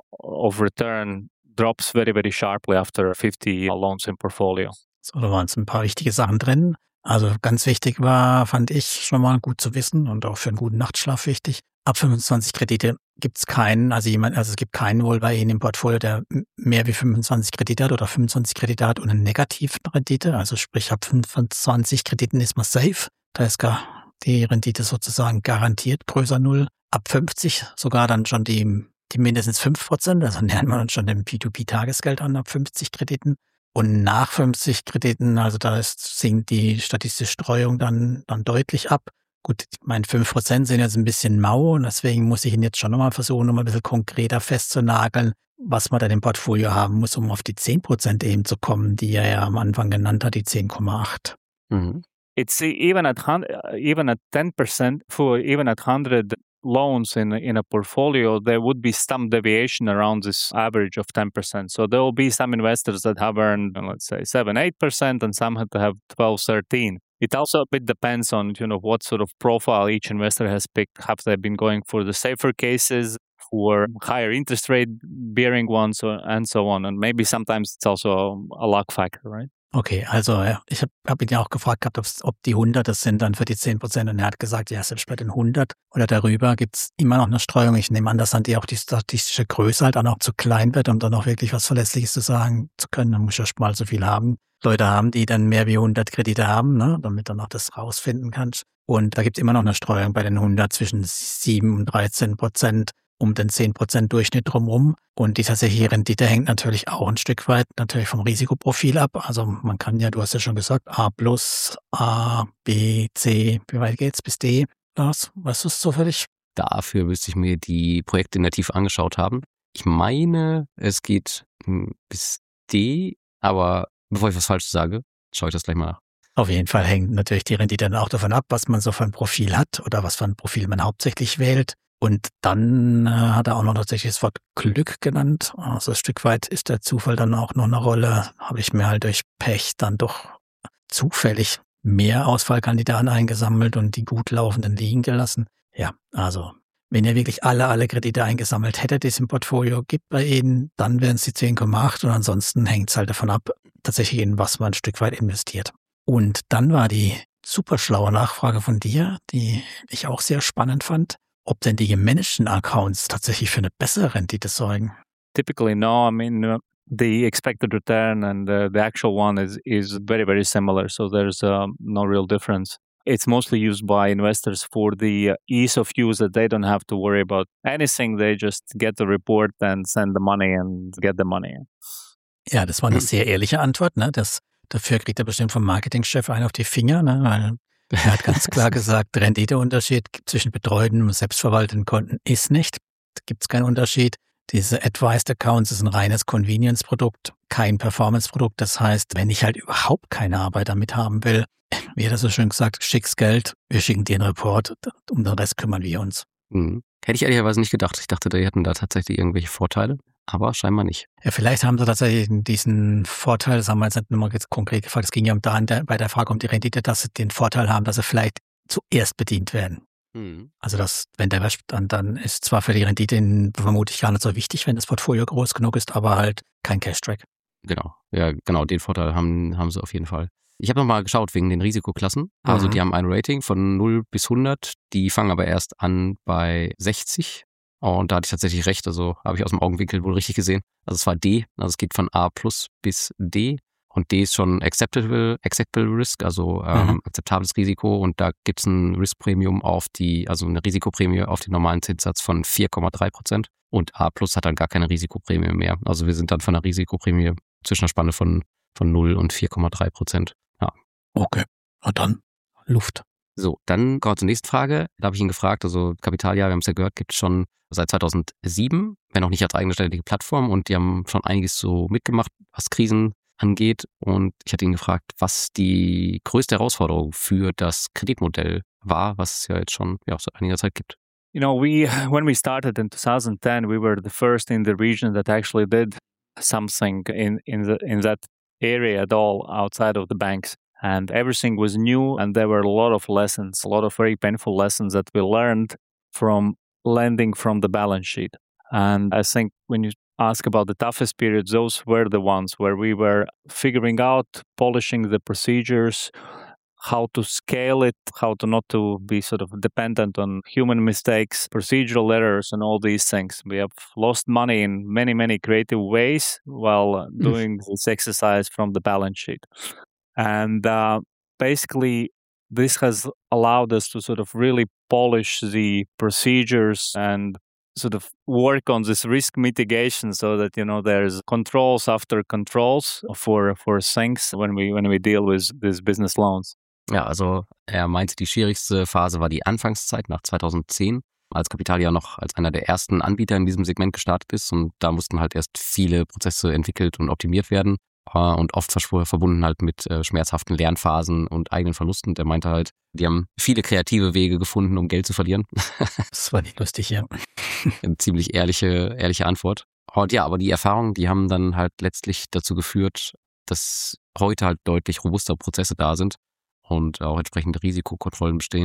of return drops very, very sharply after fifty loans in portfolio. So, da waren es ein paar wichtige Sachen drin. Also ganz wichtig war, fand ich schon mal gut zu wissen und auch für einen guten Nachtschlaf wichtig. Ab fünfundzwanzig Kredite gibt es keinen, also jemand, also es gibt keinen wohl bei Ihnen im Portfolio, der mehr wie fünfundzwanzig Kredite hat oder fünfundzwanzig Kredite hat und eine negative Rendite. Also sprich, ab fünfundzwanzig Krediten ist man safe. Da ist gar die Rendite sozusagen garantiert größer null. Ab fünfzig sogar dann schon die, die mindestens fünf Prozent. Also nähern wir uns schon dem P zwei P-Tagesgeld an ab fünfzig Krediten. Und nach fünfzig Krediten, also da ist, sinkt die statistische Streuung dann, dann deutlich ab. Gut, ich meine, fünf Prozent sind jetzt ein bisschen mau und deswegen muss ich ihn jetzt schon nochmal versuchen, nochmal ein bisschen konkreter festzunageln, was man da im Portfolio haben muss, um auf die zehn Prozent eben zu kommen, die er ja am Anfang genannt hat, die zehn Komma acht. Mhm. It's even at even at ten percent for even at one hundred loans in in a portfolio, there would be some deviation around this average of ten percent. So there will be some investors that have earned, let's say, seven, eight percent, and some that have twelve, thirteen. It also a bit depends on, you know, what sort of profile each investor has picked. Have they been going for the safer cases, for higher interest rate bearing ones and so on. And maybe sometimes it's also a luck factor, right? Okay, also ja, ich habe hab ihn ja auch gefragt gehabt, ob die hundert das sind dann für die zehn Prozent und er hat gesagt, ja, selbst bei den hundert oder darüber gibt's immer noch eine Streuung. Ich nehme an, dass dann die auch die statistische Größe halt dann auch zu klein wird, um dann auch wirklich was Verlässliches zu sagen zu können. Dann muss ich ja mal so viel haben. Leute haben, die dann mehr wie hundert Kredite haben, ne, damit dann auch das rausfinden kannst. Und da gibt's immer noch eine Streuung bei den hundert zwischen sieben und dreizehn Prozent. Um den zehn Prozent Durchschnitt drumherum. Und die tatsächliche Rendite hängt natürlich auch ein Stück weit natürlich vom Risikoprofil ab. Also man kann ja, du hast ja schon gesagt, A plus, A, B, C, wie weit geht's bis D? Lars, weißt du es zufällig? Dafür müsste ich mir die Projekte in der Tiefe angeschaut haben. Ich meine, es geht bis D, aber bevor ich was Falsches sage, schaue ich das gleich mal nach. Auf jeden Fall hängt natürlich die Rendite dann auch davon ab, was man so für ein Profil hat oder was für ein Profil man hauptsächlich wählt. Und dann äh, hat er auch noch tatsächlich das Wort Glück genannt. Also ein Stück weit ist der Zufall dann auch noch eine Rolle. Habe ich mir halt durch Pech dann doch zufällig mehr Ausfallkandidaten eingesammelt und die gut laufenden liegen gelassen. Ja, also wenn ihr wirklich alle, alle Kredite eingesammelt hättet, die es im Portfolio gibt bei Ihnen, dann wären es die zehn Komma acht und ansonsten hängt es halt davon ab, tatsächlich in was man ein Stück weit investiert. Und dann war die super schlaue Nachfrage von dir, die ich auch sehr spannend fand, ob denn die gemanagten Accounts tatsächlich für eine bessere Rendite sorgen. Typically, no. I mean, uh, the expected return and uh, the actual one is, is very, very similar. So there's uh, no real difference. It's mostly used by investors for the uh, ease of use that they don't have to worry about anything. They just get the report and send the money and get the money. Ja, das war eine sehr ehrliche Antwort. Ne? Das, dafür kriegt er bestimmt vom Marketingchef einen auf die Finger, ne? Weil er hat ganz klar gesagt, der Renditeunterschied zwischen betreuten und selbstverwalteten Konten ist nicht. Da gibt es keinen Unterschied. Diese Advised Accounts ist ein reines Convenience-Produkt, kein Performance-Produkt. Das heißt, wenn ich halt überhaupt keine Arbeit damit haben will, wie hat er so schön gesagt, schick's Geld, wir schicken dir einen Report, um den Rest kümmern wir uns. Mhm. Hätte ich ehrlicherweise nicht gedacht. Ich dachte, die hätten da tatsächlich irgendwelche Vorteile. Aber scheinbar nicht. Ja, vielleicht haben sie tatsächlich diesen Vorteil, das haben wir jetzt nicht nur jetzt konkret gefragt, es ging ja um da der, bei der Frage um die Rendite, dass sie den Vorteil haben, dass sie vielleicht zuerst bedient werden. Mhm. Also dass, wenn der Rest dann, dann ist zwar für die Rendite in, vermutlich gar nicht so wichtig, wenn das Portfolio groß genug ist, aber halt kein Cash-Track. Genau, ja genau, den Vorteil haben, haben sie auf jeden Fall. Ich habe nochmal geschaut wegen den Risikoklassen. Also mhm. die haben ein Rating von null bis hundert, die fangen aber erst an bei sechzig. Und da hatte ich tatsächlich recht, also habe ich aus dem Augenwinkel wohl richtig gesehen. Also es war D, also es geht von A plus bis D und D ist schon acceptable, acceptable Risk, also ähm, mhm. akzeptables Risiko und da gibt es ein Risk-Premium auf die, also eine Risikoprämie auf den normalen Zinssatz von vier Komma drei Prozent und A plus hat dann gar keine Risikoprämie mehr. Also wir sind dann von einer Risikoprämie zwischen einer Spanne von, von null und vier Komma drei Prozent. Ja. Okay, na dann Luft. So, dann kommen wir zur nächsten Frage. Da habe ich ihn gefragt, also Capitalia, wir haben es ja gehört, gibt es schon seit zweitausendsieben, wenn auch nicht als eigenständige Plattform und die haben schon einiges so mitgemacht, was Krisen angeht und ich hatte ihn gefragt, was die größte Herausforderung für das Kreditmodell war, was es ja jetzt schon ja, seit einiger Zeit gibt. You know, we when we started in twenty ten, we were the first in the region that actually did something in in the in that area at all outside of the banks. And everything was new and there were a lot of lessons, a lot of very painful lessons that we learned from lending from the balance sheet. And I think when you ask about the toughest periods, those were the ones where we were figuring out, polishing the procedures, how to scale it, how to not to be sort of dependent on human mistakes, procedural errors, and all these things. We have lost money in many, many creative ways while doing mm. this exercise from the balance sheet. And uh, basically, this has allowed us to sort of really polish the procedures and sort of work on this risk mitigation so that, you know, there's controls after controls for, for things when we, when we deal with these business loans. Ja, also er meinte, die schwierigste Phase war die Anfangszeit nach zweitausendzehn, als Capitalia noch als einer der ersten Anbieter in diesem Segment gestartet ist und da mussten halt erst viele Prozesse entwickelt und optimiert werden. Und oft verbunden halt mit äh, schmerzhaften Lernphasen und eigenen Verlusten. Der meinte halt, die haben viele kreative Wege gefunden, um Geld zu verlieren. Das war nicht lustig, ja. Eine ziemlich ehrliche, ehrliche Antwort. Und ja, aber die Erfahrungen, die haben dann halt letztlich dazu geführt, dass heute halt deutlich robuster Prozesse da sind und auch entsprechende Risikokontrollen bestehen.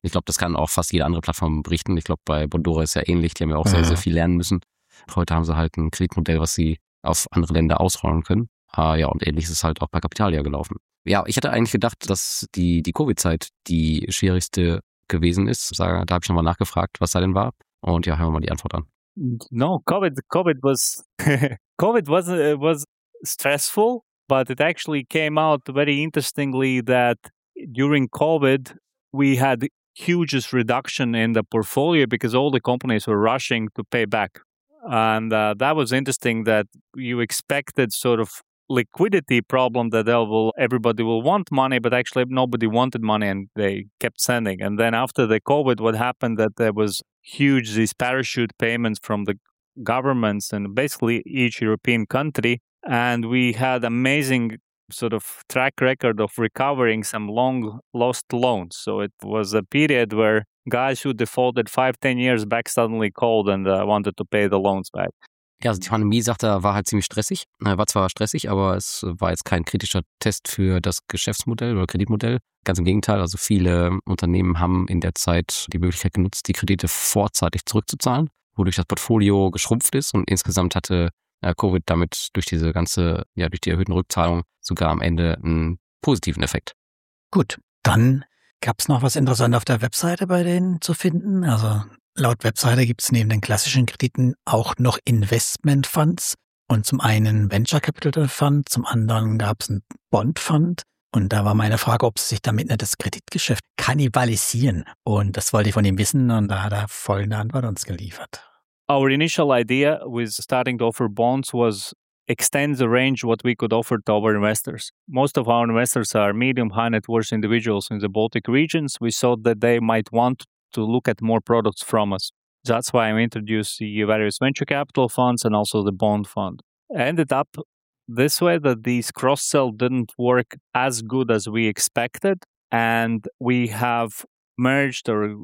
Ich glaube, das kann auch fast jede andere Plattform berichten. Ich glaube, bei Bondora ist ja ähnlich. Die haben ja auch sehr, sehr viel lernen müssen. Heute haben sie halt ein Kreditmodell, was sie auf andere Länder ausrollen können. Ah, ja, und ähnlich ist es halt auch bei Capitalia gelaufen. Ja, ich hatte eigentlich gedacht, dass die, die Covid-Zeit die schwierigste gewesen ist. Da, da habe ich nochmal nachgefragt, was da denn war. Und ja, hören wir mal die Antwort an. No, COVID, COVID was, COVID was, uh, was stressful, but it actually came out very interestingly that during COVID, we had hugest reduction in the portfolio because all the companies were rushing to pay back. And uh, that was interesting that you expected sort of liquidity problem that they will, everybody will want money, but actually nobody wanted money and they kept sending. And then after the COVID, what happened that there was huge, these parachute payments from the governments and basically each European country. And we had amazing sort of track record of recovering some long lost loans. So it was a period where guys who defaulted five, ten years back suddenly called and uh, wanted to pay the loans back. Ja, also die Pandemie, sagt er, war halt ziemlich stressig. War zwar stressig, aber es war jetzt kein kritischer Test für das Geschäftsmodell oder Kreditmodell. Ganz im Gegenteil, also viele Unternehmen haben in der Zeit die Möglichkeit genutzt, die Kredite vorzeitig zurückzuzahlen, wodurch das Portfolio geschrumpft ist und insgesamt hatte Covid damit durch diese ganze, ja, durch die erhöhten Rückzahlungen sogar am Ende einen positiven Effekt. Gut, dann gab es noch was Interessantes auf der Webseite bei denen zu finden. Also laut Webseite gibt es neben den klassischen Krediten auch noch Investment Funds und zum einen Venture Capital Fund, zum anderen gab es einen Bond Fund. Und da war meine Frage, ob sie sich damit nicht das Kreditgeschäft kannibalisieren. Und das wollte ich von ihm wissen und da hat er folgende Antwort uns geliefert. Our initial idea with starting to offer bonds was extend the range what we could offer to our investors. Most of our investors are medium, high net worth individuals in the Baltic regions. We thought that they might want to look at more products from us. That's why I introduced the various venture capital funds and also the bond fund. Ended up this way that these cross-sell didn't work as good as we expected, and we have merged or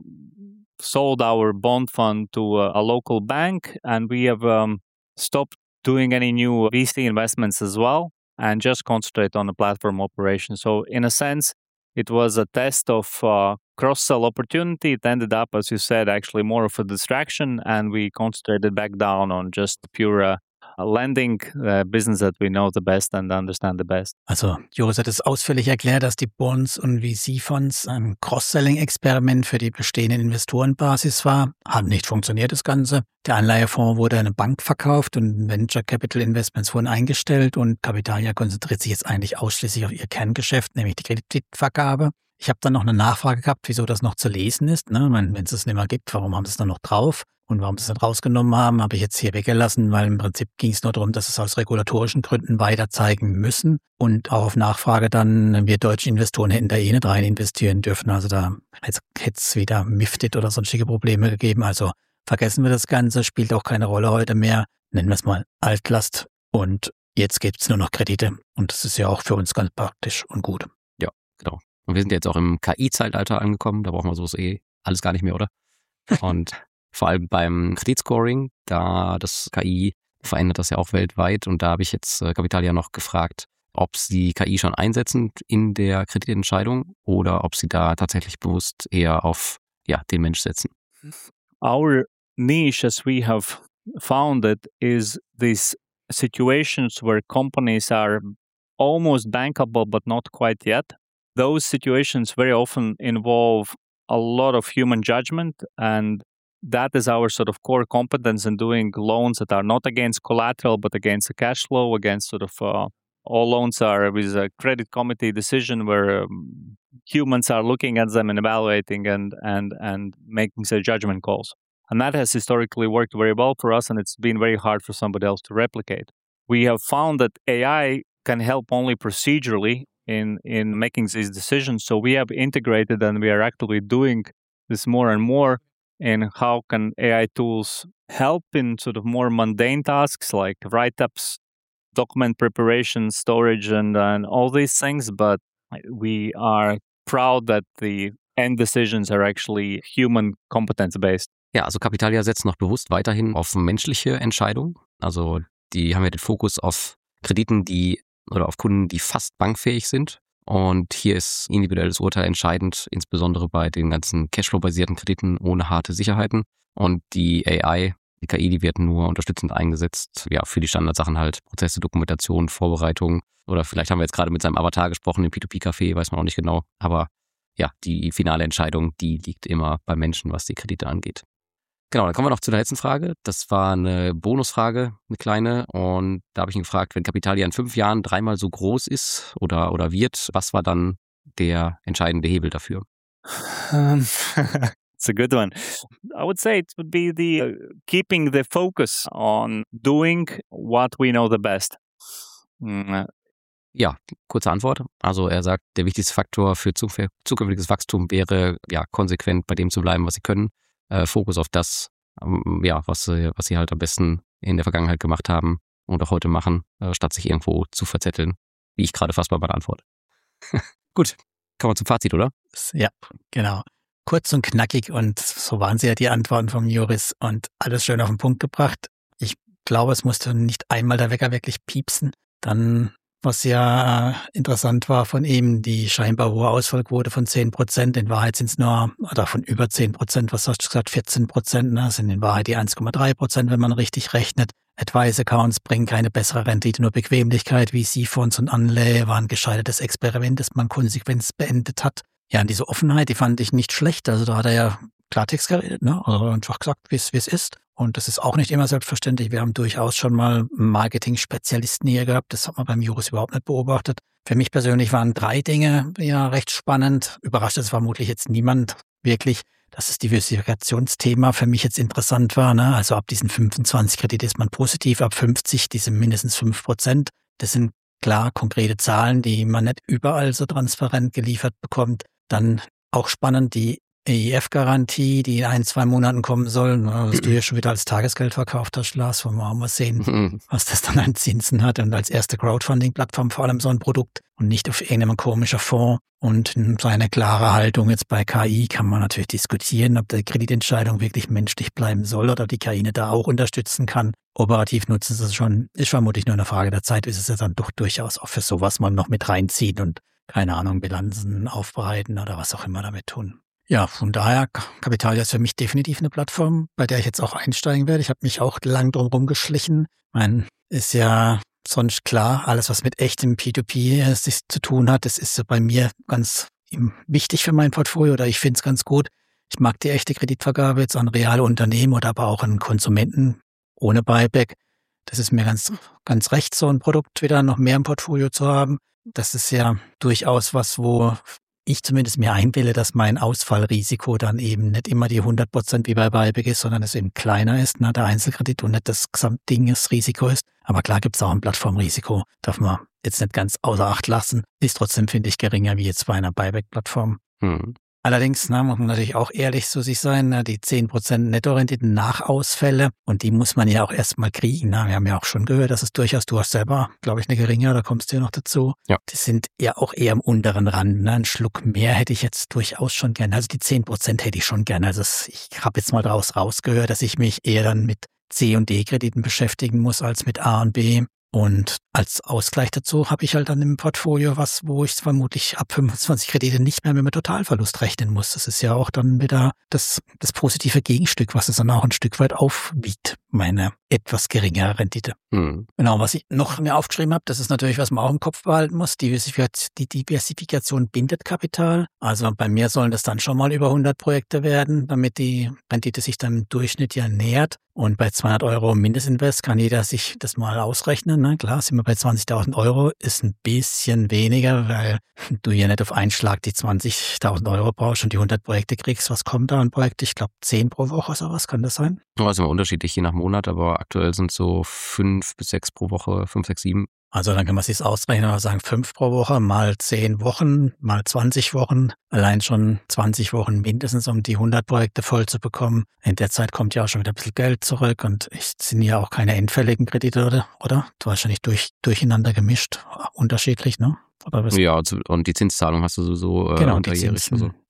sold our bond fund to a, a local bank, and we have um, stopped doing any new V C investments as well, and just concentrate on the platform operation. So in a sense, it was a test of uh, cross-sell opportunity. It ended up, as you said, actually more of a distraction, and we concentrated back down on just pure uh, lending uh, business that we know the best and understand the best. Also Joris hat es ausführlich erklärt, dass die Bonds und V C-Fonds ein Cross-Selling-Experiment für die bestehenden Investorenbasis war. Hat nicht funktioniert, das Ganze. Der Anleihefonds wurde an eine Bank verkauft und Venture Capital Investments wurden eingestellt und Capitalia konzentriert sich jetzt eigentlich ausschließlich auf ihr Kerngeschäft, nämlich die Kreditvergabe. Ich habe dann noch eine Nachfrage gehabt, wieso das noch zu lesen ist. Ne? Wenn es es nicht mehr gibt, warum haben sie es dann noch drauf? Und warum sie es nicht rausgenommen haben, habe ich jetzt hier weggelassen, weil im Prinzip ging es nur darum, dass es aus regulatorischen Gründen weiter zeigen müssen. Und auch auf Nachfrage dann, wir deutsche Investoren hätten da eh nicht rein investieren dürfen. Also da hätte es wieder Mifid oder sonstige Probleme gegeben. Also vergessen wir das Ganze, spielt auch keine Rolle heute mehr. Nennen wir es mal Altlast. Und jetzt gibt es nur noch Kredite. Und das ist ja auch für uns ganz praktisch und gut. Ja, genau. Und wir sind jetzt auch im K I-Zeitalter angekommen. Da brauchen wir sowas eh alles gar nicht mehr, oder? Und vor allem beim Kreditscoring, da das K I verändert das ja auch weltweit. Und da habe ich jetzt äh, Capitalia noch gefragt, ob sie K I schon einsetzen in der Kreditentscheidung oder ob sie da tatsächlich bewusst eher auf ja, den Mensch setzen. Our niche, as we have found it, is these situations where companies are almost bankable but not quite yet. Those situations very often involve a lot of human judgment, and that is our sort of core competence in doing loans that are not against collateral, but against the cash flow, against sort of uh, all loans are with a credit committee decision where um, humans are looking at them and evaluating and, and, and making their judgment calls. And that has historically worked very well for us, and it's been very hard for somebody else to replicate. We have found that A I can help only procedurally in, in making these decisions. So we have integrated and we are actively doing this more and more in how can A I tools help in sort of more mundane tasks like write-ups, document preparation, storage, and, and all these things. But we are proud that the end decisions are actually human competence-based. Ja, also Capitalia setzt noch bewusst weiterhin auf menschliche Entscheidungen. Also die haben ja den Fokus auf Krediten, die oder auf Kunden, die fast bankfähig sind. Und hier ist individuelles Urteil entscheidend, insbesondere bei den ganzen Cashflow-basierten Krediten ohne harte Sicherheiten. Und die A I, die K I, die wird nur unterstützend eingesetzt, ja, für die Standardsachen halt, Prozesse, Dokumentation, Vorbereitung. Oder vielleicht haben wir jetzt gerade mit seinem Avatar gesprochen im P zwei P-Café, weiß man auch nicht genau. Aber ja, die finale Entscheidung, die liegt immer beim Menschen, was die Kredite angeht. Genau, dann kommen wir noch zu der letzten Frage. Das war eine Bonusfrage, eine kleine. Und da habe ich ihn gefragt, wenn Capitalia in fünf Jahren dreimal so groß ist oder, oder wird, was war dann der entscheidende Hebel dafür? Um, it's a good one. I would say it would be the uh, keeping the focus on doing what we know the best. Mm. Ja, kurze Antwort. Also er sagt, der wichtigste Faktor für zukünftiges Wachstum wäre, ja, konsequent bei dem zu bleiben, was sie können. Äh, Fokus auf das, ähm, ja, was sie, was sie halt am besten in der Vergangenheit gemacht haben und auch heute machen, äh, statt sich irgendwo zu verzetteln, wie ich gerade fast bei meiner Antwort. Gut, kommen wir zum Fazit, oder? Ja, genau. Kurz und knackig und so waren sie ja die Antworten vom Joris und alles schön auf den Punkt gebracht. Ich glaube, es musste nicht einmal der Wecker wirklich piepsen. Dann, was ja interessant war von ihm, die scheinbar hohe Ausfallquote von zehn Prozent. In Wahrheit sind es nur, oder von über zehn Prozent, was hast du gesagt, vierzehn Prozent, ne? Das sind in Wahrheit die eins Komma drei Prozent, wenn man richtig rechnet. Advice-Accounts bringen keine bessere Rendite, nur Bequemlichkeit. V C-Fonds und Anleihe waren ein gescheitertes Experiment, das man konsequent beendet hat. Ja, und diese Offenheit, die fand ich nicht schlecht. Also da hat er ja Klartext geredet, ne? Also einfach gesagt, wie es ist. Und das ist auch nicht immer selbstverständlich. Wir haben durchaus schon mal Marketing-Spezialisten hier gehabt. Das hat man beim Joris überhaupt nicht beobachtet. Für mich persönlich waren drei Dinge ja recht spannend. Überrascht ist vermutlich jetzt niemand wirklich, dass das Diversifikationsthema für mich jetzt interessant war, ne? Also ab diesen fünfundzwanzig Kredite ist man positiv, ab fünfzig diese mindestens fünf Prozent. Das sind klar konkrete Zahlen, die man nicht überall so transparent geliefert bekommt. Dann auch spannend die E I F-Garantie, die in ein, zwei Monaten kommen soll, was du ja schon wieder als Tagesgeld verkauft hast, Lars, wollen wir auch mal sehen, was das dann an Zinsen hat. Und als erste Crowdfunding-Plattform vor allem so ein Produkt und nicht auf irgendeinem komischen Fonds. Und seine klare Haltung jetzt bei K I kann man natürlich diskutieren, ob die Kreditentscheidung wirklich menschlich bleiben soll oder die K I nicht da auch unterstützen kann. Operativ nutzen sie es schon, ist vermutlich nur eine Frage der Zeit, bis es ja dann doch durchaus auch für sowas mal noch mit reinziehen und, keine Ahnung, Bilanzen aufbereiten oder was auch immer damit tun. Ja, von daher, Capitalia ist für mich definitiv eine Plattform, bei der ich jetzt auch einsteigen werde. Ich habe mich auch lang drum rumgeschlichen. Ich meine, ist ja sonst klar, alles, was mit echtem P zwei P sich zu tun hat, das ist so bei mir ganz wichtig für mein Portfolio oder ich finde es ganz gut. Ich mag die echte Kreditvergabe jetzt an reale Unternehmen oder aber auch an Konsumenten ohne Buyback. Das ist mir ganz, ganz recht, so ein Produkt wieder noch mehr im Portfolio zu haben. Das ist ja durchaus was, wo ich zumindest mir einbilde, dass mein Ausfallrisiko dann eben nicht immer die hundert Prozent wie bei Buyback ist, sondern es eben kleiner ist, ne, der Einzelkredit und nicht das Gesamtding das Risiko ist. Aber klar gibt es auch ein Plattformrisiko, darf man jetzt nicht ganz außer Acht lassen. Ist trotzdem, finde ich, geringer wie jetzt bei einer Buyback-Plattform. Hm. Allerdings na, muss man natürlich auch ehrlich zu sich sein, na, die zehn Prozent Nettorenditen nach Ausfälle und die muss man ja auch erstmal kriegen. Na. Wir haben ja auch schon gehört, dass es durchaus, du hast selber, glaube ich, eine geringe, da kommst du ja noch dazu. Ja. Die sind ja auch eher am unteren Rand. Ne. Ein Schluck mehr hätte ich jetzt durchaus schon gerne. Also die zehn Prozent hätte ich schon gerne. Also ich habe jetzt mal daraus rausgehört, dass ich mich eher dann mit C- und D-Krediten beschäftigen muss als mit A und B. Und als Ausgleich dazu habe ich halt dann im Portfolio was, wo ich vermutlich ab fünfundzwanzig Kredite nicht mehr mit einem Totalverlust rechnen muss. Das ist ja auch dann wieder das, das positive Gegenstück, was es dann auch ein Stück weit aufwiegt, meine etwas geringere Rendite. Mhm. Genau, was ich noch mir aufgeschrieben habe, das ist natürlich, was man auch im Kopf behalten muss. Die Diversifikation bindet Kapital. Also bei mir sollen das dann schon mal über hundert Projekte werden, damit die Rendite sich dann im Durchschnitt ja nähert. Und bei zweihundert Euro Mindestinvest kann jeder sich das mal ausrechnen. Ne? Klar, sind wir bei zwanzigtausend Euro, ist ein bisschen weniger, weil du ja nicht auf einen Schlag die zwanzigtausend Euro brauchst und die hundert Projekte kriegst. Was kommt da an Projekte? Ich glaube zehn pro Woche, sowas kann das sein? Ja, ist immer unterschiedlich, je nach Monat, aber aktuell sind es so fünf bis sechs pro Woche, fünf, sechs, sieben. Also dann kann man sich ausrechnen und sagen, fünf pro Woche mal zehn Wochen, mal zwanzig Wochen. Allein schon zwanzig Wochen mindestens, um die hundert Projekte voll zu bekommen. In der Zeit kommt ja auch schon wieder ein bisschen Geld zurück und es sind ja auch keine endfälligen Kredite, oder? oder? Wahrscheinlich durch, durcheinander gemischt, unterschiedlich, ne? Oder ja, und die Zinszahlung hast du sowieso äh, genau, unterjährig. Die Zinsen, also.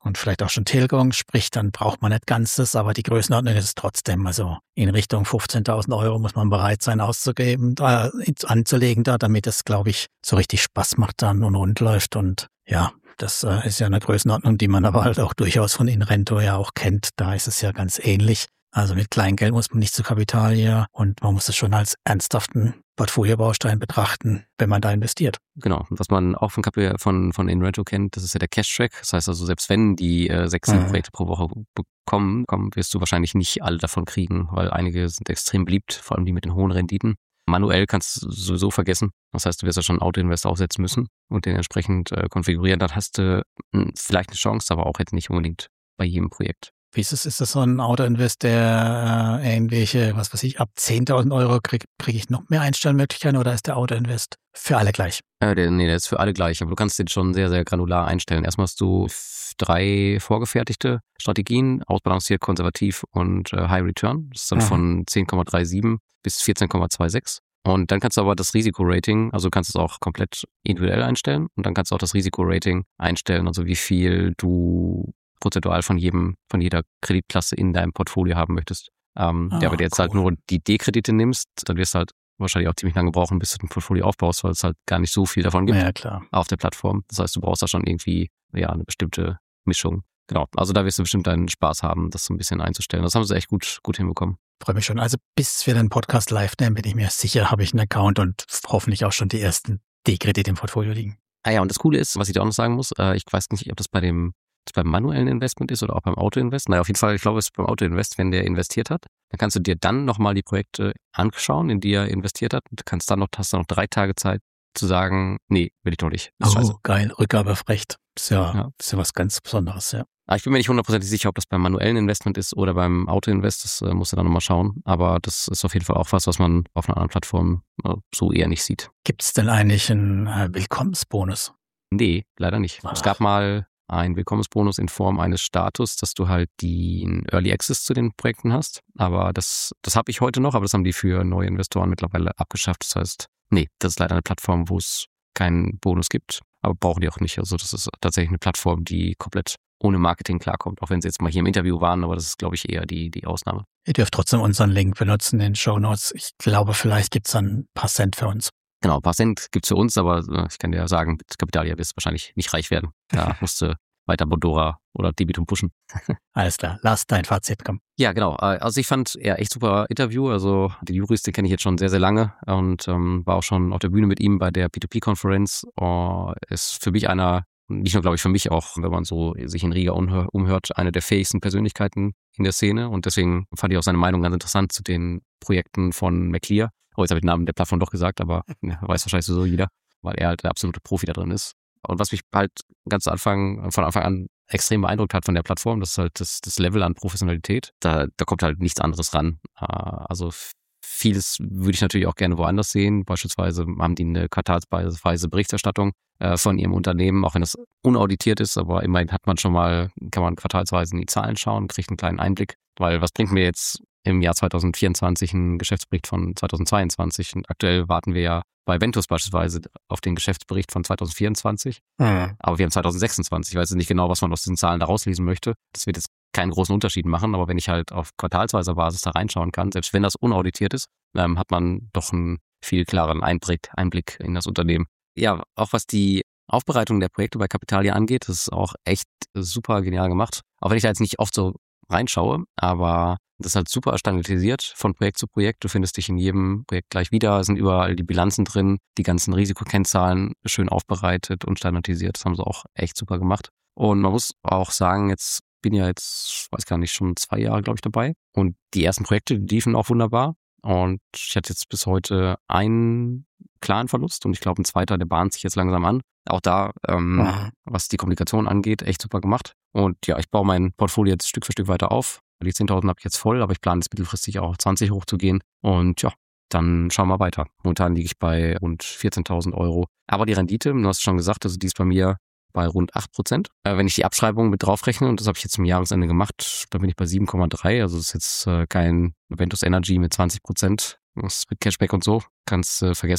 und vielleicht auch schon Tilgung, sprich, dann braucht man nicht Ganzes, aber die Größenordnung ist es trotzdem. Also in Richtung fünfzehntausend Euro muss man bereit sein auszugeben, äh, anzulegen da, damit es, glaube ich, so richtig Spaß macht dann und rund läuft. Und ja, das äh, ist ja eine Größenordnung, die man aber halt auch durchaus von Inrento ja auch kennt. Da ist es ja ganz ähnlich. Also mit Kleingeld muss man nicht zu Kapitalia und man muss es schon als ernsthaften Portfoliobaustein betrachten, wenn man da investiert. Genau. Und was man auch von Kap- von, von Inrento kennt, das ist ja der Cash-Track. Das heißt also, selbst wenn die äh, sechs mhm. Projekte pro Woche bekommen, kommen, wirst du wahrscheinlich nicht alle davon kriegen, weil einige sind extrem beliebt, vor allem die mit den hohen Renditen. Manuell kannst du sowieso vergessen. Das heißt, du wirst ja schon einen Auto-Invest aufsetzen müssen und den entsprechend äh, konfigurieren. Dann hast du mh, vielleicht eine Chance, aber auch jetzt nicht unbedingt bei jedem Projekt. Wie ist es? Ist das so ein Auto-Invest, der äh, ähnliche, was weiß ich, ab zehntausend Euro kriege krieg ich noch mehr Einstellmöglichkeiten oder ist der Auto-Invest für alle gleich? Äh, der, nee, der ist für alle gleich, aber du kannst den schon sehr, sehr granular einstellen. Erstmal hast du f- drei vorgefertigte Strategien, ausbalanciert, konservativ und äh, High Return. Das ist dann mhm. von zehn Komma siebenunddreißig bis vierzehn Komma sechsundzwanzig. Und dann kannst du aber das Risikorating, also du kannst es auch komplett individuell einstellen und dann kannst du auch das Risikorating einstellen, also wie viel du prozentual von jedem, von jeder Kreditklasse in deinem Portfolio haben möchtest. Ähm, oh, ja, wenn du jetzt cool. halt nur die D-Kredite nimmst, dann wirst du halt wahrscheinlich auch ziemlich lange brauchen, bis du ein Portfolio aufbaust, weil es halt gar nicht so viel davon gibt ja, klar. auf der Plattform. Das heißt, du brauchst da schon irgendwie ja eine bestimmte Mischung. Genau, also da wirst du bestimmt deinen Spaß haben, das so ein bisschen einzustellen. Das haben sie echt gut, gut hinbekommen. Freue mich schon. Also bis wir den Podcast live nehmen, bin ich mir sicher, habe ich einen Account und hoffentlich auch schon die ersten D-Kredite im Portfolio liegen. Ah ja, und das Coole ist, was ich da auch noch sagen muss, äh, ich weiß nicht, ob das bei dem beim manuellen Investment ist oder auch beim Auto-Invest. Naja, auf jeden Fall, ich glaube, es ist beim Auto-Invest, wenn der investiert hat, dann kannst du dir dann nochmal die Projekte anschauen, in die er investiert hat. Du kannst dann noch, hast dann noch drei Tage Zeit zu sagen, nee, will ich doch nicht. Oh, scheiße. Geil, Rückgabe auf Recht. Ist ja, ja. Ist ja was ganz Besonderes, ja. Aber ich bin mir nicht hundertprozentig sicher, ob das beim manuellen Investment ist oder beim Auto-Invest. Das äh, musst du dann nochmal schauen. Aber das ist auf jeden Fall auch was, was man auf einer anderen Plattform äh, so eher nicht sieht. Gibt es denn eigentlich einen äh, Willkommensbonus? Nee, leider nicht. Ach. Es gab mal ein Willkommensbonus in Form eines Status, dass du halt den Early Access zu den Projekten hast. Aber das, das habe ich heute noch, aber das haben die für neue Investoren mittlerweile abgeschafft. Das heißt, nee, das ist leider eine Plattform, wo es keinen Bonus gibt. Aber brauchen die auch nicht. Also das ist tatsächlich eine Plattform, die komplett ohne Marketing klarkommt. Auch wenn sie jetzt mal hier im Interview waren, aber das ist, glaube ich, eher die, die Ausnahme. Ihr dürft trotzdem unseren Link benutzen in den Shownotes. Ich glaube, vielleicht gibt es dann ein paar Cent für uns. Genau, ein paar Cent gibt's für uns, aber ich kann dir sagen, mit Kapitalia wirst du wahrscheinlich nicht reich werden. Da musst du weiter Bondora oder Debitum pushen. Alles klar, lass dein Fazit kommen. Ja, genau. Also ich fand ja echt super Interview. Also den Juris, den kenne ich jetzt schon sehr, sehr lange und ähm, war auch schon auf der Bühne mit ihm bei der P zwei P-Konferenz. Oh, ist für mich einer, nicht nur glaube ich für mich auch, wenn man so sich in Riga umhört, eine der fähigsten Persönlichkeiten in der Szene und deswegen fand ich auch seine Meinung ganz interessant zu den Projekten von McClear. Oh, jetzt habe ich den Namen der Plattform doch gesagt, aber ja, weiß wahrscheinlich so jeder, weil er halt der absolute Profi da drin ist. Und was mich halt ganz zu Anfang, von Anfang an extrem beeindruckt hat von der Plattform, das ist halt das, das Level an Professionalität. Da, da kommt halt nichts anderes ran. Also vieles würde ich natürlich auch gerne woanders sehen. Beispielsweise haben die eine quartalsweise Berichterstattung von ihrem Unternehmen, auch wenn das unauditiert ist, aber immerhin hat man schon mal, kann man quartalsweise in die Zahlen schauen, kriegt einen kleinen Einblick. Weil was bringt mir jetzt im Jahr zwanzig vierundzwanzig ein Geschäftsbericht von zwanzig zweiundzwanzig? Und aktuell warten wir ja bei Ventus beispielsweise auf den Geschäftsbericht von zwanzig vierundzwanzig. Mhm. Aber wir haben zwanzig sechsundzwanzig. Ich weiß nicht genau, was man aus diesen Zahlen da rauslesen möchte. Das wird jetzt keinen großen Unterschied machen, aber wenn ich halt auf quartalsweiser Basis da reinschauen kann, selbst wenn das unauditiert ist, ähm, hat man doch einen viel klareren Einblick, Einblick in das Unternehmen. Ja, auch was die Aufbereitung der Projekte bei Kapitalia angeht, das ist auch echt super genial gemacht. Auch wenn ich da jetzt nicht oft so reinschaue, aber das ist halt super standardisiert von Projekt zu Projekt. Du findest dich in jedem Projekt gleich wieder, es sind überall die Bilanzen drin, die ganzen Risikokennzahlen schön aufbereitet und standardisiert. Das haben sie auch echt super gemacht. Und man muss auch sagen, jetzt bin ja jetzt, weiß gar nicht, schon zwei Jahre, glaube ich, dabei. Und die ersten Projekte, die liefen auch wunderbar. Und ich hatte jetzt bis heute einen klaren Verlust und ich glaube, ein zweiter, der bahnt sich jetzt langsam an. Auch da, ähm, ja. was die Kommunikation angeht, echt super gemacht. Und ja, ich baue mein Portfolio jetzt Stück für Stück weiter auf. Die zehntausend habe ich jetzt voll, aber ich plane jetzt mittelfristig auch auf zwanzig hochzugehen. Und ja, dann schauen wir weiter. Momentan liege ich bei rund vierzehntausend Euro. Aber die Rendite, du hast schon gesagt, also die ist bei mir bei rund acht Prozent. Äh, wenn ich die Abschreibung mit draufrechne, und das habe ich jetzt zum Jahresende gemacht, dann bin ich bei sieben Komma drei. Also das ist jetzt äh, kein Ventus Energy mit zwanzig Prozent. Das mit Cashback und so, kannst äh, vergessen.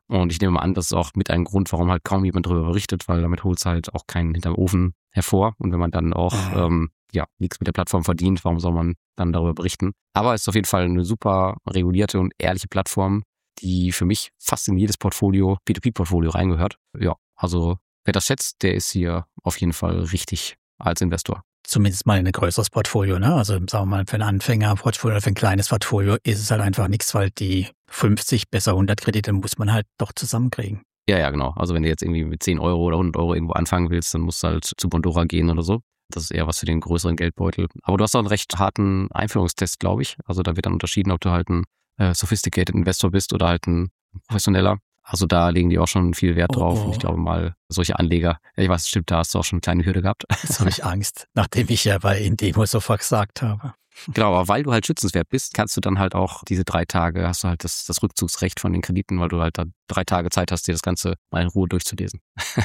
Und ich nehme mal an, das ist auch mit einem Grund, warum halt kaum jemand darüber berichtet, weil damit holt es halt auch keinen hinterm Ofen hervor. Und wenn man dann auch Mhm. ähm, ja nichts mit der Plattform verdient, warum soll man dann darüber berichten? Aber es ist auf jeden Fall eine super regulierte und ehrliche Plattform, die für mich fast in jedes Portfolio, P zwei P-Portfolio reingehört. Ja, also wer das schätzt, der ist hier auf jeden Fall richtig als Investor. Zumindest mal in ein größeres Portfolio, ne? Also sagen wir mal, für ein Anfängerportfolio oder für ein kleines Portfolio ist es halt einfach nichts, weil die fünfzig, besser hundert Kredite muss man halt doch zusammenkriegen. Ja, ja, genau. Also wenn du jetzt irgendwie mit zehn Euro oder hundert Euro irgendwo anfangen willst, dann musst du halt zu Bondora gehen oder so. Das ist eher was für den größeren Geldbeutel. Aber du hast auch einen recht harten Einführungstest, glaube ich. Also da wird dann unterschieden, ob du halt ein äh, sophisticated Investor bist oder halt ein professioneller. Also da legen die auch schon viel Wert Oh, drauf. oh. Und ich glaube mal, solche Anleger, ja, ich weiß, stimmt, da hast du auch schon eine kleine Hürde gehabt. Jetzt habe ich Angst, nachdem ich ja bei Indemo so versagt habe. Genau, aber weil du halt schützenswert bist, kannst du dann halt auch diese drei Tage, hast du halt das, das Rückzugsrecht von den Krediten, weil du halt da drei Tage Zeit hast, dir das Ganze mal in Ruhe durchzulesen.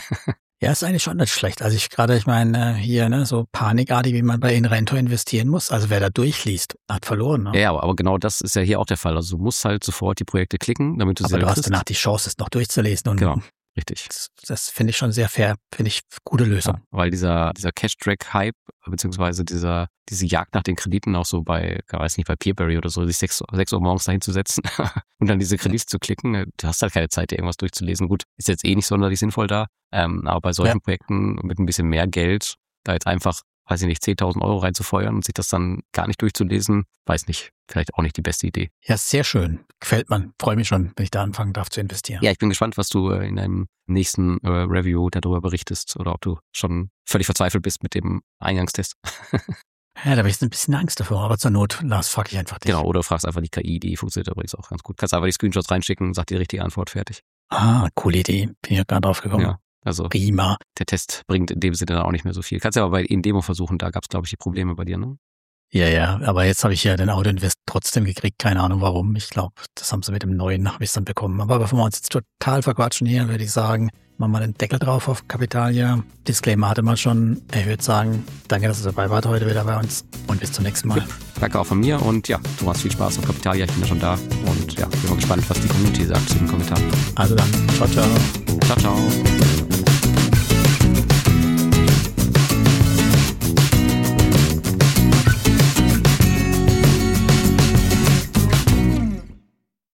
Ja, ist eigentlich schon nicht schlecht. Also ich gerade, ich meine, hier, ne, so panikartig, wie man bei Inrento investieren muss. Also wer da durchliest, hat verloren. Ne? Ja, aber genau das ist ja hier auch der Fall. Also du musst halt sofort die Projekte klicken, damit du sie Aber du halt hast kriegst. danach die Chance, es noch durchzulesen. Und Genau, richtig. das, das finde ich schon sehr fair, finde ich gute Lösung. Ja, weil dieser, dieser Cash-Track-Hype, beziehungsweise dieser, diese Jagd nach den Krediten auch so bei, ich weiß nicht, bei Peerberry oder so, sich sechs, sechs Uhr morgens dahin zu setzen und dann diese Kredite zu klicken, du hast halt keine Zeit, dir irgendwas durchzulesen. Gut, ist jetzt eh nicht sonderlich sinnvoll da, ähm, aber bei solchen Ja. Projekten mit ein bisschen mehr Geld, da jetzt einfach, weiß ich nicht, zehntausend Euro reinzufeuern und sich das dann gar nicht durchzulesen, weiß nicht, vielleicht auch nicht die beste Idee. Ja, sehr schön. Gefällt mir. Freue mich schon, wenn ich da anfangen darf zu investieren. Ja, ich bin gespannt, was du äh, in deinem nächsten äh, Review darüber berichtest oder ob du schon völlig verzweifelt bist mit dem Eingangstest. Ja, da habe ich jetzt ein bisschen Angst davor, aber zur Not, Lars, fuck ich einfach dich. Genau, oder du fragst einfach die K I, die funktioniert übrigens auch ganz gut. Kannst einfach die Screenshots reinschicken, sagt die richtige Antwort, fertig. Ah, coole Idee. Bin ich gerade drauf gekommen. Ja, also Prima. der Test bringt in dem Sinne dann auch nicht mehr so viel. Kannst ja aber bei Indemo versuchen, da gab es, glaube ich, die Probleme bei dir, ne? Ja, ja, aber jetzt habe ich ja den Auto-Invest trotzdem gekriegt. Keine Ahnung warum. Ich glaube, das haben sie mit dem neuen Nachwissen bekommen. Aber bevor wir uns jetzt total verquatschen hier, würde ich sagen, machen wir den Deckel drauf auf Capitalia. Disclaimer hatte man schon. Ich würde sagen, danke, dass ihr dabei wart heute wieder bei uns und bis zum nächsten Mal. Danke auch von mir und ja, du hast viel Spaß auf Capitalia, ich bin ja schon da und ja, bin mal gespannt, was die Community sagt zu den Kommentaren. Also dann, ciao, ciao. Ciao, ciao.